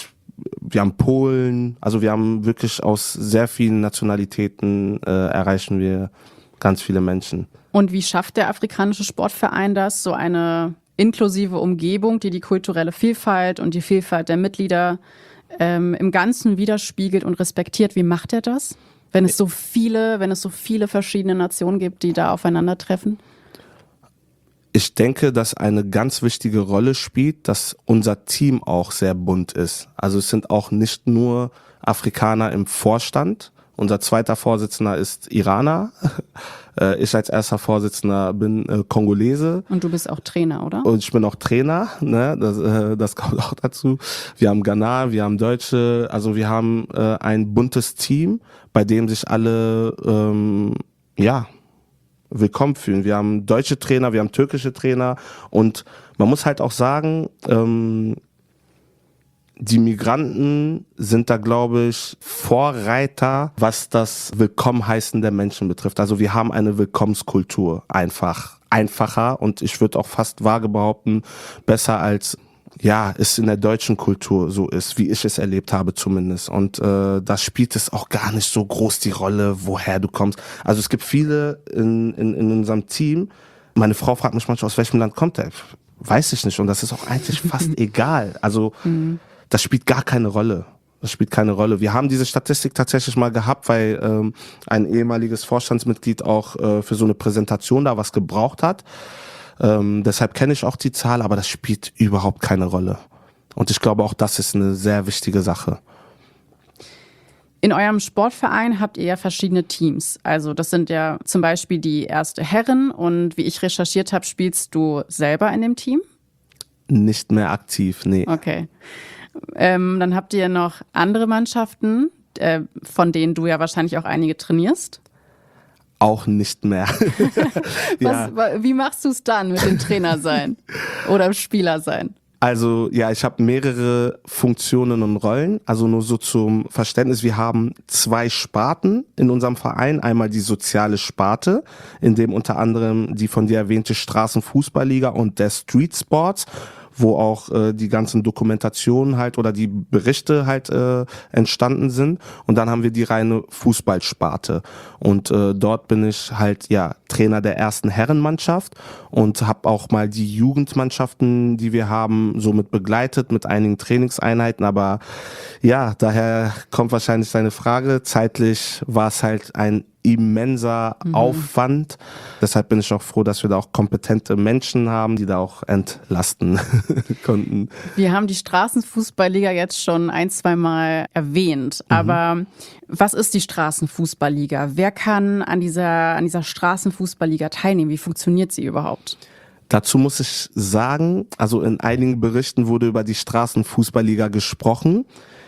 wir haben Polen, also wir haben wirklich aus sehr vielen Nationalitäten äh, erreichen wir ganz viele Menschen. Und wie schafft der Afrikanische Sportverein das, so eine inklusive Umgebung, die die kulturelle Vielfalt und die Vielfalt der Mitglieder ähm, im Ganzen widerspiegelt und respektiert. Wie macht er das? Wenn es so viele, wenn es so viele verschiedene Nationen gibt, die da aufeinandertreffen? Ich denke, dass eine ganz wichtige Rolle spielt, dass unser Team auch sehr bunt ist. Also es sind auch nicht nur Afrikaner im Vorstand. Unser zweiter Vorsitzender ist Iraner. Ich als erster Vorsitzender bin äh, Kongolese. Und du bist auch Trainer, oder? Und ich bin auch Trainer, ne? Das, äh, das kommt auch dazu. Wir haben Ghana, wir haben Deutsche, also wir haben äh, ein buntes Team, bei dem sich alle ähm, ja willkommen fühlen. Wir haben deutsche Trainer, wir haben türkische Trainer und man muss halt auch sagen, ähm, die Migranten sind da, glaube ich, Vorreiter, was das Willkommenheißen der Menschen betrifft. Also wir haben eine Willkommenskultur einfach einfacher und ich würde auch fast vage behaupten, besser als ja es in der deutschen Kultur so ist, wie ich es erlebt habe zumindest. Und äh, da spielt es auch gar nicht so groß die Rolle, woher du kommst. Also es gibt viele in, in, in unserem Team. Meine Frau fragt mich manchmal, aus welchem Land kommt er? Weiß ich nicht. Und das ist auch eigentlich fast egal. Also mhm. Das spielt gar keine Rolle. Das spielt keine Rolle. Wir haben diese Statistik tatsächlich mal gehabt, weil ähm, ein ehemaliges Vorstandsmitglied auch äh, für so eine Präsentation da was gebraucht hat. Ähm, deshalb kenne ich auch die Zahl, aber das spielt überhaupt keine Rolle. Und ich glaube, auch das ist eine sehr wichtige Sache. In eurem Sportverein habt ihr ja verschiedene Teams. Also das sind ja zum Beispiel die erste Herren und wie ich recherchiert habe, spielst du selber in dem Team? Nicht mehr aktiv, nee. Okay. Ähm, dann habt ihr noch andere Mannschaften, äh, von denen du ja wahrscheinlich auch einige trainierst. Auch nicht mehr. ja. Was, wie machst du es dann mit dem Trainer sein oder Spieler sein? Also ja, ich habe mehrere Funktionen und Rollen. Also nur so zum Verständnis, wir haben zwei Sparten in unserem Verein. Einmal die soziale Sparte, in dem unter anderem die von dir erwähnte Straßenfußballliga und der Street Sports, wo auch äh, die ganzen Dokumentationen halt oder die Berichte halt äh, entstanden sind. Und dann haben wir die reine Fußballsparte. Und äh, dort bin ich halt ja Trainer der ersten Herrenmannschaft und habe auch mal die Jugendmannschaften, die wir haben, somit begleitet mit einigen Trainingseinheiten. Aber ja, daher kommt wahrscheinlich deine Frage. Zeitlich war es halt ein immenser mhm. Aufwand. Deshalb bin ich auch froh, dass wir da auch kompetente Menschen haben, die da auch entlasten konnten. Wir haben die Straßenfußballliga jetzt schon ein, zwei Mal erwähnt. Mhm. Aber was ist die Straßenfußballliga? Wer kann an dieser, an dieser Straßenfußballliga teilnehmen? Wie funktioniert sie überhaupt? Dazu muss ich sagen, also in einigen Berichten wurde über die Straßenfußballliga gesprochen.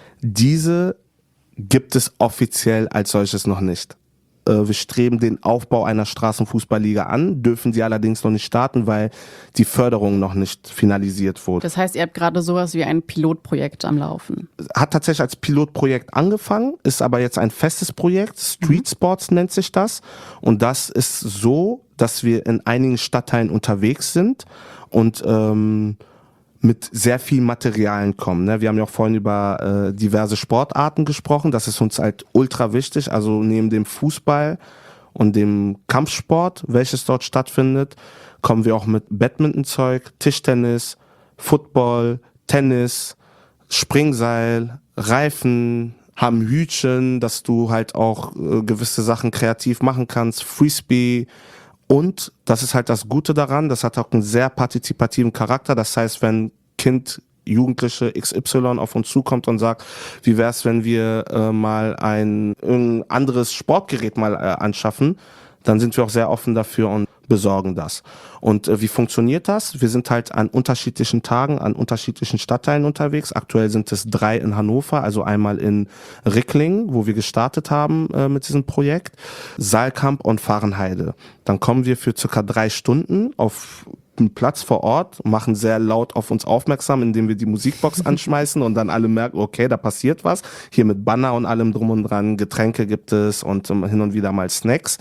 Diese gibt es offiziell als solches noch nicht. Wir streben den Aufbau einer Straßenfußballliga an, dürfen sie allerdings noch nicht starten, weil die Förderung noch nicht finalisiert wurde. Das heißt, ihr habt gerade sowas wie ein Pilotprojekt am Laufen? Hat tatsächlich als Pilotprojekt angefangen, ist aber jetzt ein festes Projekt. Street Sports mhm. nennt sich das. Und das ist so, dass wir in einigen Stadtteilen unterwegs sind und ähm, mit sehr viel Materialien kommen. Ne? Wir haben ja auch vorhin über äh, diverse Sportarten gesprochen. Das ist uns halt ultra wichtig. Also neben dem Fußball und dem Kampfsport, welches dort stattfindet, kommen wir auch mit Badmintonzeug, Tischtennis, Football, Tennis, Springseil, Reifen, haben Hütchen, dass du halt auch äh, gewisse Sachen kreativ machen kannst, Frisbee. Und das ist halt das Gute daran, das hat auch einen sehr partizipativen Charakter. Das heißt, wenn Kind, Jugendliche X Y auf uns zukommt und sagt, wie wär's, wenn wir äh, mal ein, ein anderes Sportgerät mal äh, anschaffen, dann sind wir auch sehr offen dafür und besorgen das. Und äh, wie funktioniert das? Wir sind halt an unterschiedlichen Tagen, an unterschiedlichen Stadtteilen unterwegs. Aktuell sind es drei in Hannover, also einmal in Rickling, wo wir gestartet haben äh, mit diesem Projekt, Saalkamp und Fahrenheide. Dann kommen wir für circa drei Stunden auf einen Platz vor Ort, machen sehr laut auf uns aufmerksam, indem wir die Musikbox anschmeißen und dann alle merken, okay, da passiert was. Hier mit Banner und allem drum und dran, Getränke gibt es und um, hin und wieder mal Snacks.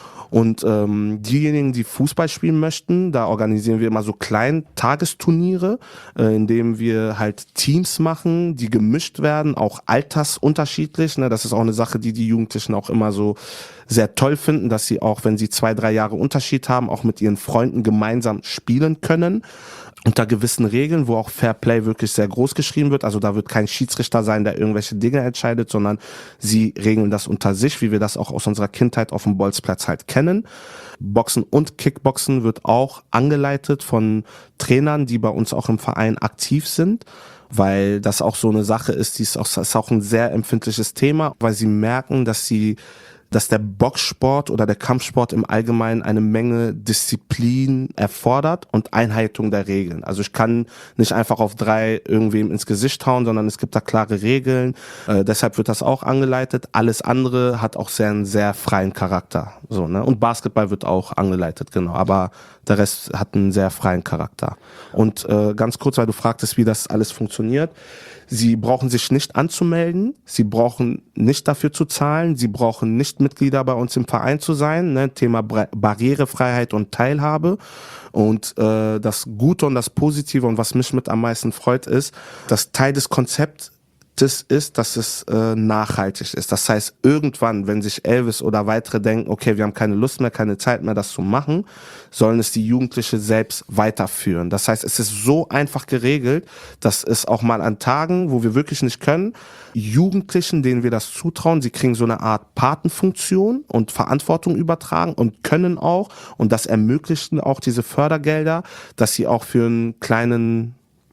Und ähm, diejenigen, die Fußball spielen möchten, da organisieren wir immer so kleine Tagesturniere, äh, in denen wir halt Teams machen, die gemischt werden, auch altersunterschiedlich. Ne? Das ist auch eine Sache, die die Jugendlichen auch immer so sehr toll finden, dass sie auch, wenn sie zwei, drei Jahre Unterschied haben, auch mit ihren Freunden gemeinsam spielen können. unter gewissen Regeln, wo auch Fair Play wirklich sehr groß geschrieben wird. Also da wird kein Schiedsrichter sein, der irgendwelche Dinge entscheidet, sondern sie regeln das unter sich, wie wir das auch aus unserer Kindheit auf dem Bolzplatz halt kennen. Boxen und Kickboxen wird auch angeleitet von Trainern, die bei uns auch im Verein aktiv sind, weil das auch so eine Sache ist, die ist auch, ist auch ein sehr empfindliches Thema, weil sie merken, dass sie dass der Boxsport oder der Kampfsport im Allgemeinen eine Menge Disziplin erfordert und Einhaltung der Regeln. Also ich kann nicht einfach auf drei irgendwem ins Gesicht hauen, sondern es gibt da klare Regeln. Äh, deshalb wird das auch angeleitet. Alles andere hat auch sehr einen sehr freien Charakter. So, ne? Und Basketball wird auch angeleitet, genau. Aber der Rest hat einen sehr freien Charakter. Und äh, ganz kurz, weil du fragtest, wie das alles funktioniert. Sie brauchen sich nicht anzumelden, sie brauchen nicht dafür zu zahlen, sie brauchen nicht Mitglieder bei uns im Verein zu sein, ne? Thema Barrierefreiheit und Teilhabe. Und äh, das Gute und das Positive und was mich mit am meisten freut ist, dass Teil des Konzepts das ist, dass es äh, nachhaltig ist. Das heißt, irgendwann, wenn sich Elvis oder weitere denken, okay, wir haben keine Lust mehr, keine Zeit mehr, das zu machen, sollen es die Jugendliche selbst weiterführen. Das heißt, es ist so einfach geregelt, dass es auch mal an Tagen, wo wir wirklich nicht können, Jugendlichen, denen wir das zutrauen, sie kriegen so eine Art Patenfunktion und Verantwortung übertragen und können auch, und das ermöglichen auch diese Fördergelder, dass sie auch für einen kleinen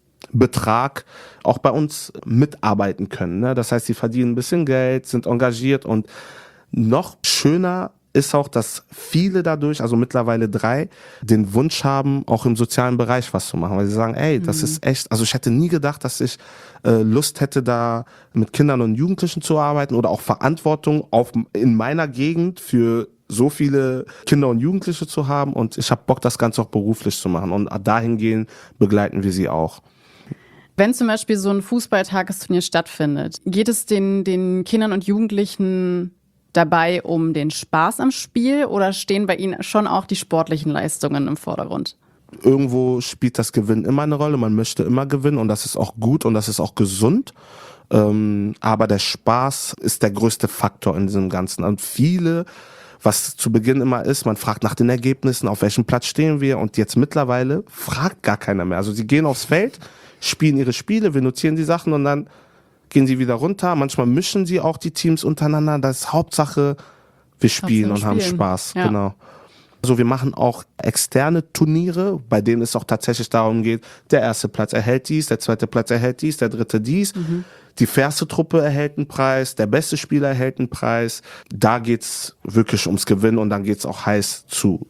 Betrag auch bei uns mitarbeiten können. Ne? Das heißt, sie verdienen ein bisschen Geld, sind engagiert und noch schöner ist auch, dass viele dadurch, also mittlerweile drei, den Wunsch haben, auch im sozialen Bereich was zu machen, weil sie sagen, ey, das mhm. ist echt, also ich hätte nie gedacht, dass ich äh, Lust hätte, da mit Kindern und Jugendlichen zu arbeiten oder auch Verantwortung auf, in meiner Gegend für so viele Kinder und Jugendliche zu haben und ich habe Bock, das Ganze auch beruflich zu machen und dahingehend begleiten wir sie auch. Wenn zum Beispiel so ein Fußballtagesturnier stattfindet, geht es den, den Kindern und Jugendlichen dabei um den Spaß am Spiel oder stehen bei ihnen schon auch die sportlichen Leistungen im Vordergrund? Irgendwo spielt das Gewinnen immer eine Rolle, man möchte immer gewinnen und das ist auch gut und das ist auch gesund. Ähm, aber der Spaß ist der größte Faktor in diesem Ganzen. Und viele, was zu Beginn immer ist, man fragt nach den Ergebnissen, auf welchem Platz stehen wir und jetzt mittlerweile fragt gar keiner mehr. Also sie gehen aufs Feld, spielen ihre Spiele, wir notieren die Sachen und dann gehen sie wieder runter. Manchmal mischen sie auch die Teams untereinander. Das ist Hauptsache, wir spielen und haben Spaß. Ja. Genau. Also wir machen auch externe Turniere, bei denen es auch tatsächlich darum geht, der erste Platz erhält dies, der zweite Platz erhält dies, der dritte dies. Mhm. Die fairste Truppe erhält einen Preis, der beste Spieler erhält einen Preis. Da geht's wirklich ums Gewinnen und dann geht's auch heiß zu.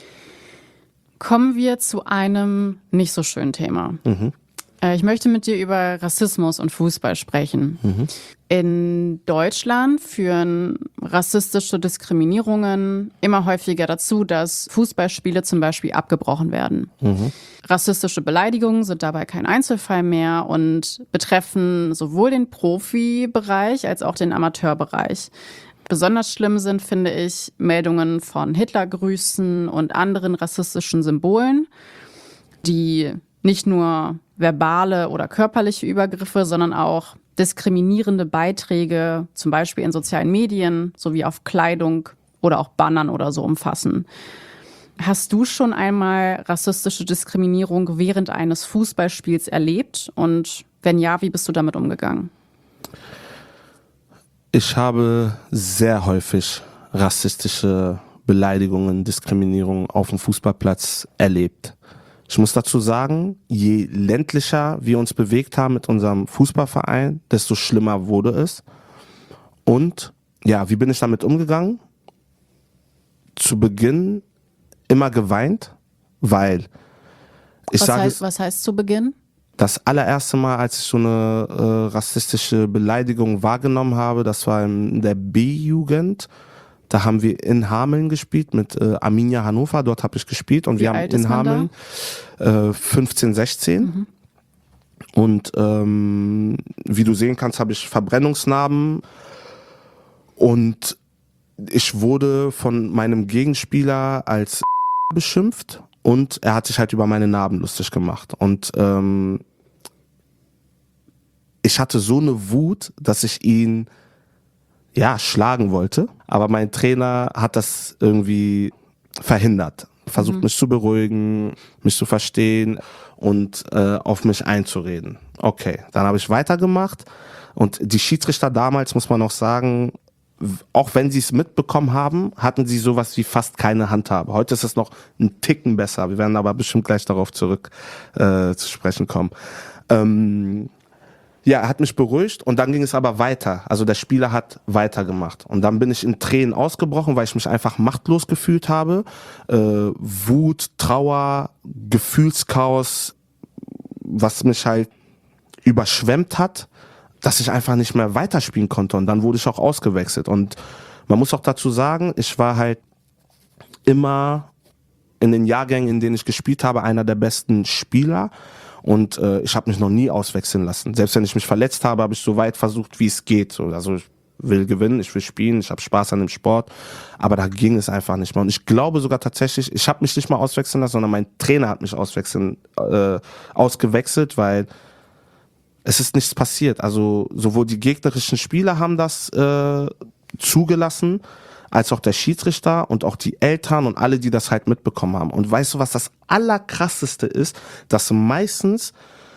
Kommen wir zu einem nicht so schönen Thema. Mhm. Ich möchte mit dir über Rassismus und Fußball sprechen. Mhm. In Deutschland führen rassistische Diskriminierungen immer häufiger dazu, dass Fußballspiele zum Beispiel abgebrochen werden. Mhm. Rassistische Beleidigungen sind dabei kein Einzelfall mehr und betreffen sowohl den Profibereich als auch den Amateurbereich. Besonders schlimm sind, finde ich, Meldungen von Hitlergrüßen und anderen rassistischen Symbolen, die nicht nur verbale oder körperliche Übergriffe, sondern auch diskriminierende Beiträge, zum Beispiel in sozialen Medien, sowie auf Kleidung oder auch Bannern oder so umfassen. Hast du schon einmal rassistische Diskriminierung während eines Fußballspiels erlebt? Und wenn ja, wie bist du damit umgegangen? Ich habe sehr häufig rassistische Beleidigungen, Diskriminierung auf dem Fußballplatz erlebt. Ich muss dazu sagen, je ländlicher wir uns bewegt haben mit unserem Fußballverein, desto schlimmer wurde es. Und ja, wie bin ich damit umgegangen? Zu Beginn immer geweint, weil ich was sage heißt, was heißt zu Beginn? Das allererste Mal, als ich so eine äh, rassistische Beleidigung wahrgenommen habe, das war in der B-Jugend. Da haben wir in Hameln gespielt mit äh, Arminia Hannover, dort habe ich gespielt und Wie wir haben in Hameln äh, fünfzehn, sechzehn mhm. und ähm, wie du sehen kannst, habe ich Verbrennungsnarben und ich wurde von meinem Gegenspieler als beschimpft und er hat sich halt über meine Narben lustig gemacht und ähm, ich hatte so eine Wut, dass ich ihn ja, schlagen wollte, aber mein Trainer hat das irgendwie verhindert. versucht mhm. mich zu beruhigen, mich zu verstehen und äh, auf mich einzureden. Okay, dann habe ich weitergemacht und die Schiedsrichter damals, muss man noch sagen, auch wenn sie es mitbekommen haben, hatten sie sowas wie fast keine Handhabe. Heute ist es noch ein Ticken besser. Wir werden aber bestimmt gleich darauf zurück äh, zu sprechen kommen. Ähm, ja, er hat mich beruhigt und dann ging es aber weiter. Also der Spieler hat weitergemacht. Und dann bin ich in Tränen ausgebrochen, weil ich mich einfach machtlos gefühlt habe. Äh, Wut, Trauer, Gefühlschaos, was mich halt überschwemmt hat, dass ich einfach nicht mehr weiterspielen konnte und dann wurde ich auch ausgewechselt und man muss auch dazu sagen, ich war halt immer in den Jahrgängen, in denen ich gespielt habe, einer der besten Spieler und äh, ich habe mich noch nie auswechseln lassen. Selbst wenn ich mich verletzt habe, habe ich so weit versucht, wie es geht. Also ich will gewinnen, ich will spielen, ich habe Spaß an dem Sport, aber da ging es einfach nicht mehr und ich glaube sogar tatsächlich, ich habe mich nicht mal auswechseln lassen, sondern mein Trainer hat mich auswechseln, äh, ausgewechselt, weil es ist nichts passiert. Also sowohl die gegnerischen Spieler haben das äh, zugelassen, als auch der Schiedsrichter und auch die Eltern und alle, die das halt mitbekommen haben. Und weißt du, was das Allerkrasseste ist? Dass meistens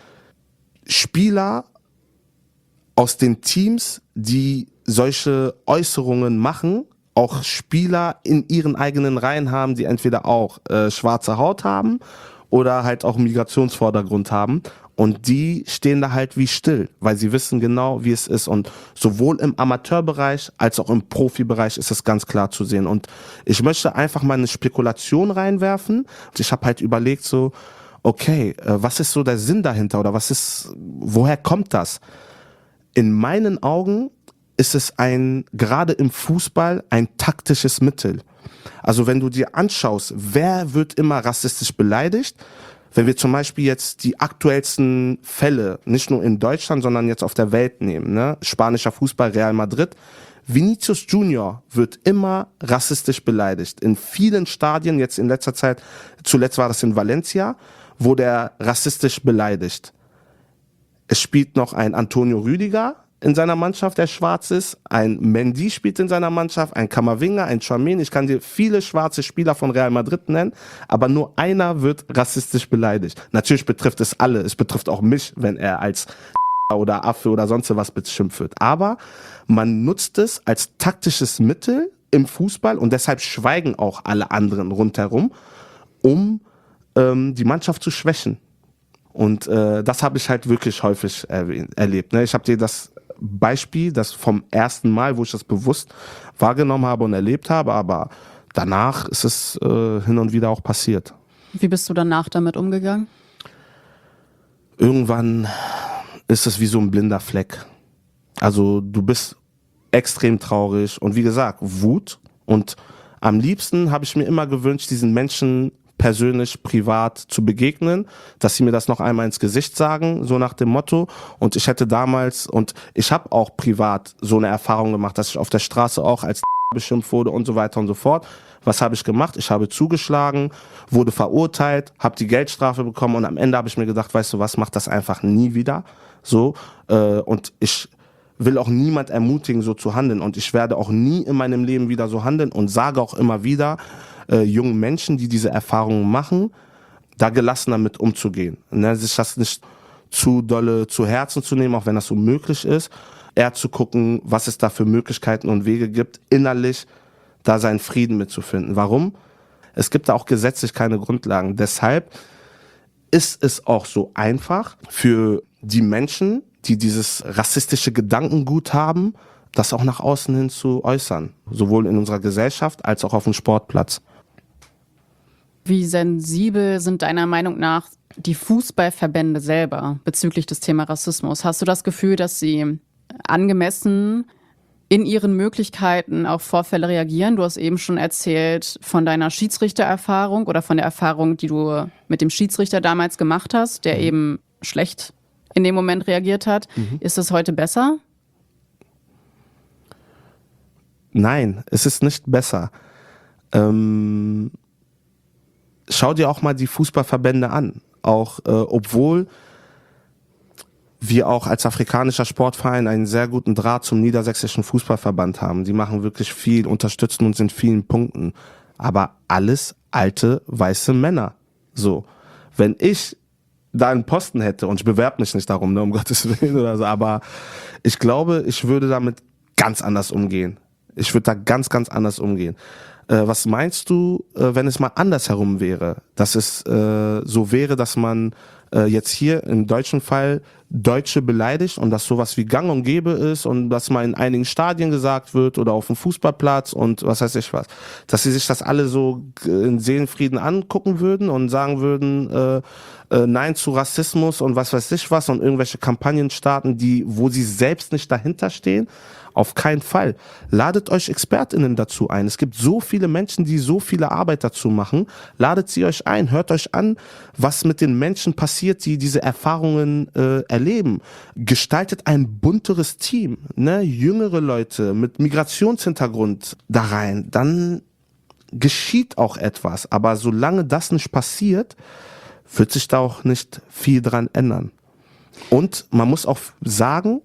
Spieler aus den Teams, die solche Äußerungen machen, auch Spieler in ihren eigenen Reihen haben, die entweder auch äh, schwarze Haut haben oder halt auch einen Migrationsvordergrund haben. Und die stehen da halt wie still, weil sie wissen genau, wie es ist. Und sowohl im Amateurbereich als auch im Profibereich ist es ganz klar zu sehen. Und ich möchte einfach mal eine Spekulation reinwerfen. Ich habe halt überlegt so, okay, was ist so der Sinn dahinter oder was ist, woher kommt das? In meinen Augen ist es ein, gerade im Fußball, ein taktisches Mittel. Also wenn du dir anschaust, wer wird immer rassistisch beleidigt? Wenn wir zum Beispiel jetzt die aktuellsten Fälle, nicht nur in Deutschland, sondern jetzt auf der Welt nehmen, ne? Spanischer Fußball, Real Madrid. Vinicius Junior wird immer rassistisch beleidigt. In vielen Stadien, jetzt in letzter Zeit, zuletzt war das in Valencia, wurde er rassistisch beleidigt. Es spielt noch ein Antonio Rüdiger in seiner Mannschaft, der schwarz ist. Ein Mendy spielt in seiner Mannschaft, ein Camavinga, ein Tchouaméni. Ich kann dir viele schwarze Spieler von Real Madrid nennen, aber nur einer wird rassistisch beleidigt. Natürlich betrifft es alle. Es betrifft auch mich, wenn er als oder Affe oder sonst was beschimpft wird. Aber man nutzt es als taktisches Mittel im Fußball und deshalb schweigen auch alle anderen rundherum, um ähm, die Mannschaft zu schwächen. Und äh, das habe ich halt wirklich häufig erwähnt, erlebt. Ne? Ich habe dir das Beispiel, das vom ersten Mal, wo ich das bewusst wahrgenommen habe und erlebt habe, aber danach ist es äh, hin und wieder auch passiert. Wie bist du danach damit umgegangen? Irgendwann ist es wie so ein blinder Fleck. Also du bist extrem traurig und wie gesagt, Wut. Und am liebsten habe ich mir immer gewünscht, diesen Menschen persönlich, privat zu begegnen, dass sie mir das noch einmal ins Gesicht sagen, so nach dem Motto. Und ich hätte damals, und ich habe auch privat so eine Erfahrung gemacht, dass ich auf der Straße auch als beschimpft wurde und so weiter und so fort. Was habe ich gemacht? Ich habe zugeschlagen, wurde verurteilt, habe die Geldstrafe bekommen und am Ende habe ich mir gedacht, weißt du was, mach das einfach nie wieder. So, äh, und ich will auch niemand ermutigen, so zu handeln. Und ich werde auch nie in meinem Leben wieder so handeln und sage auch immer wieder, Äh, jungen Menschen, die diese Erfahrungen machen, da gelassener mit umzugehen. Ne, sich das nicht zu dolle zu Herzen zu nehmen, auch wenn das so möglich ist, eher zu gucken, was es da für Möglichkeiten und Wege gibt, innerlich da seinen Frieden mitzufinden. Warum? Es gibt da auch gesetzlich keine Grundlagen. Deshalb ist es auch so einfach für die Menschen, die dieses rassistische Gedankengut haben, das auch nach außen hin zu äußern. Sowohl in unserer Gesellschaft als auch auf dem Sportplatz. Wie sensibel sind deiner Meinung nach die Fußballverbände selber bezüglich des Thema Rassismus? Hast du das Gefühl, dass sie angemessen in ihren Möglichkeiten auf Vorfälle reagieren? Du hast eben schon erzählt von deiner Schiedsrichtererfahrung oder von der Erfahrung, die du mit dem Schiedsrichter damals gemacht hast, der mhm. eben schlecht in dem Moment reagiert hat. Mhm. Ist es heute besser? Nein, es ist nicht besser. Ähm, schau dir auch mal die Fußballverbände an. Auch äh, obwohl wir auch als afrikanischer Sportverein einen sehr guten Draht zum niedersächsischen Fußballverband haben. Die machen wirklich viel, unterstützen uns in vielen Punkten. aber alles alte, weiße Männer. So, wenn ich da einen Posten hätte, und ich bewerbe mich nicht darum, ne, um Gottes Willen oder so, aber ich glaube, ich würde damit ganz anders umgehen. Ich würde da ganz, ganz anders umgehen. Äh, was meinst du, äh, wenn es mal andersherum wäre? Dass es äh, so wäre, dass man äh, jetzt hier im deutschen Fall Deutsche beleidigt und dass sowas wie gang und gäbe ist und dass mal in einigen Stadien gesagt wird oder auf dem Fußballplatz und was weiß ich was. Dass sie sich das alle so in Seelenfrieden angucken würden und sagen würden, äh, äh, Nein zu Rassismus und was weiß ich was und irgendwelche Kampagnen starten, die, wo sie selbst nicht dahinter stehen. Auf keinen Fall. Ladet euch ExpertInnen dazu ein. Es gibt so viele Menschen, die so viele Arbeit dazu machen. Ladet sie euch ein. Hört euch an, was mit den Menschen passiert, die diese Erfahrungen äh, erleben. Gestaltet ein bunteres Team, ne? Jüngere Leute mit Migrationshintergrund da rein. Dann geschieht auch etwas. Aber solange das nicht passiert, wird sich da auch nicht viel dran ändern. Und man muss auch sagen,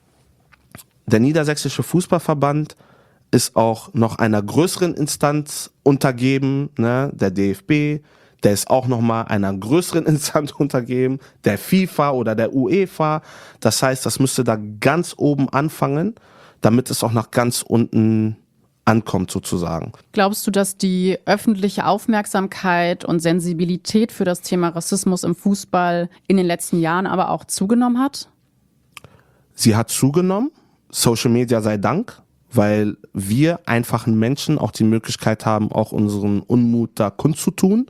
der Niedersächsische Fußballverband ist auch noch einer größeren Instanz untergeben, ne? Der D F B, der ist auch noch mal einer größeren Instanz untergeben, der FIFA oder der UEFA. Das heißt, das müsste da ganz oben anfangen, damit es auch nach ganz unten ankommt sozusagen. Glaubst du, dass die öffentliche Aufmerksamkeit und Sensibilität für das Thema Rassismus im Fußball in den letzten Jahren aber auch zugenommen hat? Sie hat zugenommen. Social Media sei Dank, weil wir einfachen Menschen auch die Möglichkeit haben, auch unseren Unmut da kundzutun.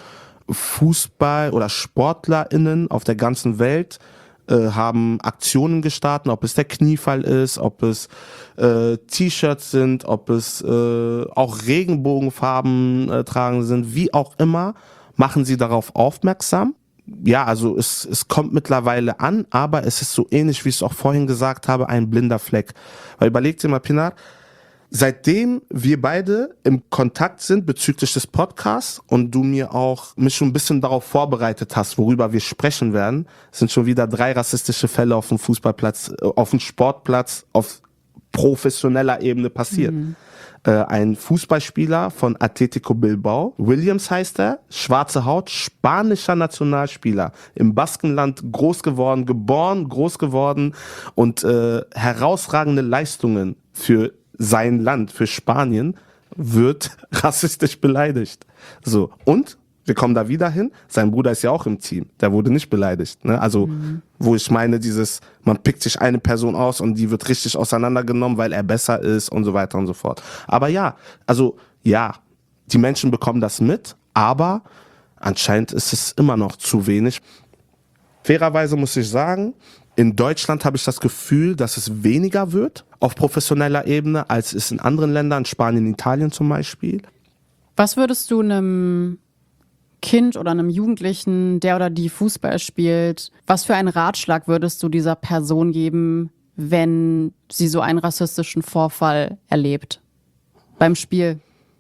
Fußball- oder SportlerInnen auf der ganzen Welt äh, haben Aktionen gestartet, ob es der Kniefall ist, ob es äh, T-Shirts sind, ob es äh, auch Regenbogenfarben äh, tragen sind, wie auch immer, machen sie darauf aufmerksam. Ja, also es, es kommt mittlerweile an, aber es ist so ähnlich, wie ich es auch vorhin gesagt habe, ein blinder Fleck. Weil überlegt dir mal, Pinar, seitdem wir beide im Kontakt sind bezüglich des Podcasts und du mir auch mich schon ein bisschen darauf vorbereitet hast, worüber wir sprechen werden, sind schon wieder drei rassistische Fälle auf dem Fußballplatz, auf dem Sportplatz, auf professioneller Ebene passiert. Mhm. Ein Fußballspieler von Atletico Bilbao, Williams heißt er, schwarze Haut, spanischer Nationalspieler, im Baskenland groß geworden, geboren, groß geworden und äh, herausragende Leistungen für sein Land, für Spanien, wird rassistisch beleidigt. So, und wir kommen da wieder hin, sein Bruder ist ja auch im Team, der wurde nicht beleidigt. Ne? Also, mhm. wo ich meine, dieses, man pickt sich eine Person aus und die wird richtig auseinandergenommen, weil er besser ist und so weiter und so fort. Aber ja, also ja, die Menschen bekommen das mit, aber anscheinend ist es immer noch zu wenig. Fairerweise muss ich sagen, in Deutschland habe ich das Gefühl, dass es weniger wird auf professioneller Ebene, als es in anderen Ländern, Spanien, Italien zum Beispiel. Was würdest du einem Kind oder einem Jugendlichen, der oder die Fußball spielt, was für einen Ratschlag würdest du dieser Person geben, wenn sie so einen rassistischen Vorfall erlebt? Beim Spiel?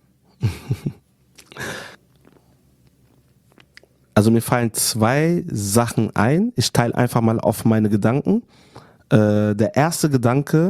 Also mir fallen zwei Sachen ein. Ich teile einfach mal auf meine Gedanken. Äh, der erste Gedanke,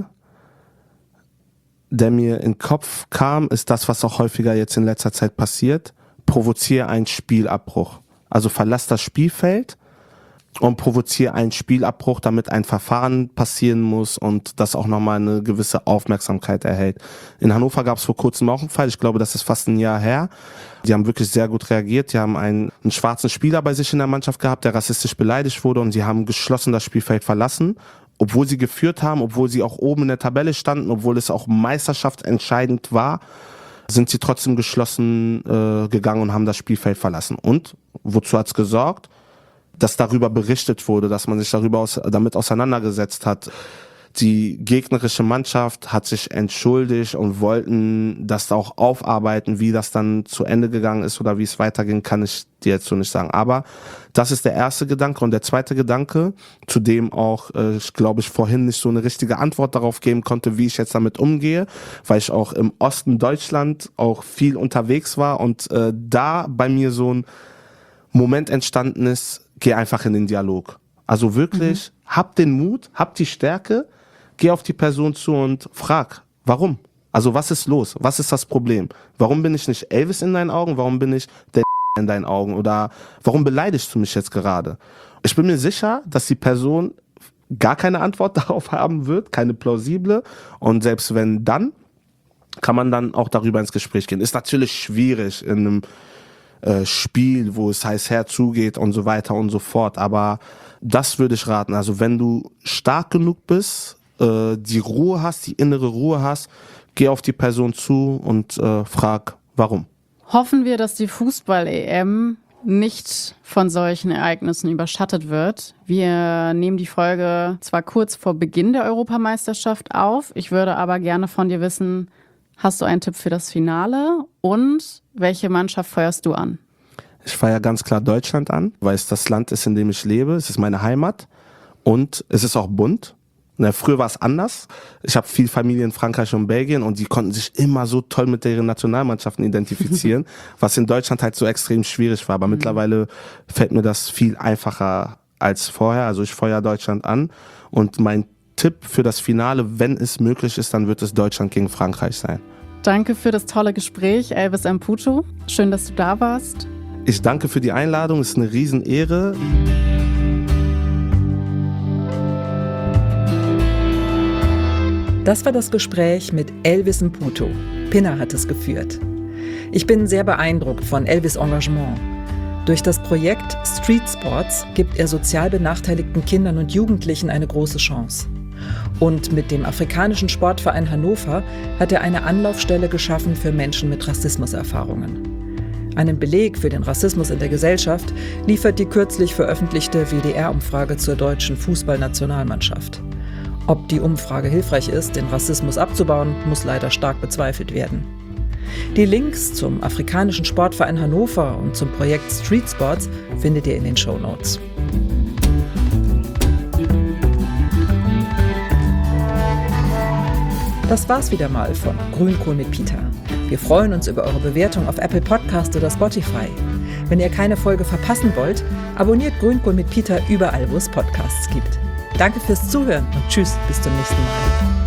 der mir in den Kopf kam, ist das, was auch häufiger jetzt in letzter Zeit passiert. Provoziere einen Spielabbruch. Also verlass das Spielfeld und provoziere einen Spielabbruch, damit ein Verfahren passieren muss und das auch nochmal eine gewisse Aufmerksamkeit erhält. In Hannover gab es vor kurzem auch einen Fall, ich glaube, das ist fast ein Jahr her. Die haben wirklich sehr gut reagiert. Die haben einen, einen schwarzen Spieler bei sich in der Mannschaft gehabt, der rassistisch beleidigt wurde und sie haben geschlossen das Spielfeld verlassen, obwohl sie geführt haben, obwohl sie auch oben in der Tabelle standen, obwohl es auch meisterschaftsentscheidend war, sind sie trotzdem geschlossen äh, gegangen und haben das Spielfeld verlassen. Und wozu hat's gesorgt? Dass darüber berichtet wurde, dass man sich darüber aus, damit auseinandergesetzt hat. Die gegnerische Mannschaft hat sich entschuldigt und wollten das auch aufarbeiten. Wie das dann zu Ende gegangen ist oder wie es weiterging, kann ich dir jetzt so nicht sagen. Aber das ist der erste Gedanke. Und der zweite Gedanke, zu dem auch, äh, ich glaube, ich vorhin nicht so eine richtige Antwort darauf geben konnte, wie ich jetzt damit umgehe, weil ich auch im Osten Deutschland auch viel unterwegs war und äh, da bei mir so ein Moment entstanden ist, geh einfach in den Dialog. Also wirklich, mhm. hab den Mut, hab die Stärke, geh auf die Person zu und frag, warum? Also was ist los? Was ist das Problem? Warum bin ich nicht Elvis in deinen Augen? Warum bin ich der in deinen Augen? Oder warum beleidigst du mich jetzt gerade? Ich bin mir sicher, dass die Person gar keine Antwort darauf haben wird, keine plausible. Und selbst wenn dann, kann man dann auch darüber ins Gespräch gehen. Ist natürlich schwierig in einem äh, Spiel, wo es heiß herzugeht und so weiter und so fort. Aber das würde ich raten. Also wenn du stark genug bist, äh, die Ruhe hast, die innere Ruhe hast, geh auf die Person zu und äh, frag, warum. Hoffen wir, dass die Fußball-E M nicht von solchen Ereignissen überschattet wird. Wir nehmen die Folge zwar kurz vor Beginn der Europameisterschaft auf, ich würde aber gerne von dir wissen, hast du einen Tipp für das Finale und welche Mannschaft feuerst du an? Ich feiere ganz klar Deutschland an, weil es das Land ist, in dem ich lebe, es ist meine Heimat und es ist auch bunt. Na, früher war es anders. Ich habe viel Familie in Frankreich und Belgien und die konnten sich immer so toll mit deren Nationalmannschaften identifizieren, was in Deutschland halt so extrem schwierig war. Aber mhm. mittlerweile fällt mir das viel einfacher als vorher. Also ich feuere Deutschland an und mein Tipp für das Finale, wenn es möglich ist, dann wird es Deutschland gegen Frankreich sein. Danke für das tolle Gespräch, Elvis Mputu. Schön, dass du da warst. Ich danke für die Einladung, es ist eine Riesenehre. Das war das Gespräch mit Elvis Mputu. Pinna hat es geführt. Ich bin sehr beeindruckt von Elvis' Engagement. Durch das Projekt Street Sports gibt er sozial benachteiligten Kindern und Jugendlichen eine große Chance. Und mit dem Afrikanischen Sportverein Hannover hat er eine Anlaufstelle geschaffen für Menschen mit Rassismuserfahrungen. Einen Beleg für den Rassismus in der Gesellschaft liefert die kürzlich veröffentlichte W D R-Umfrage zur deutschen Fußballnationalmannschaft. Ob die Umfrage hilfreich ist, den Rassismus abzubauen, muss leider stark bezweifelt werden. Die Links zum Afrikanischen Sportverein Hannover und zum Projekt Street Sports findet ihr in den Shownotes. Das war's wieder mal von Grünkohl mit Peter. Wir freuen uns über eure Bewertung auf Apple Podcast oder Spotify. Wenn ihr keine Folge verpassen wollt, abonniert Grünkohl mit Peter überall, wo es Podcasts gibt. Danke fürs Zuhören und tschüss, bis zum nächsten Mal.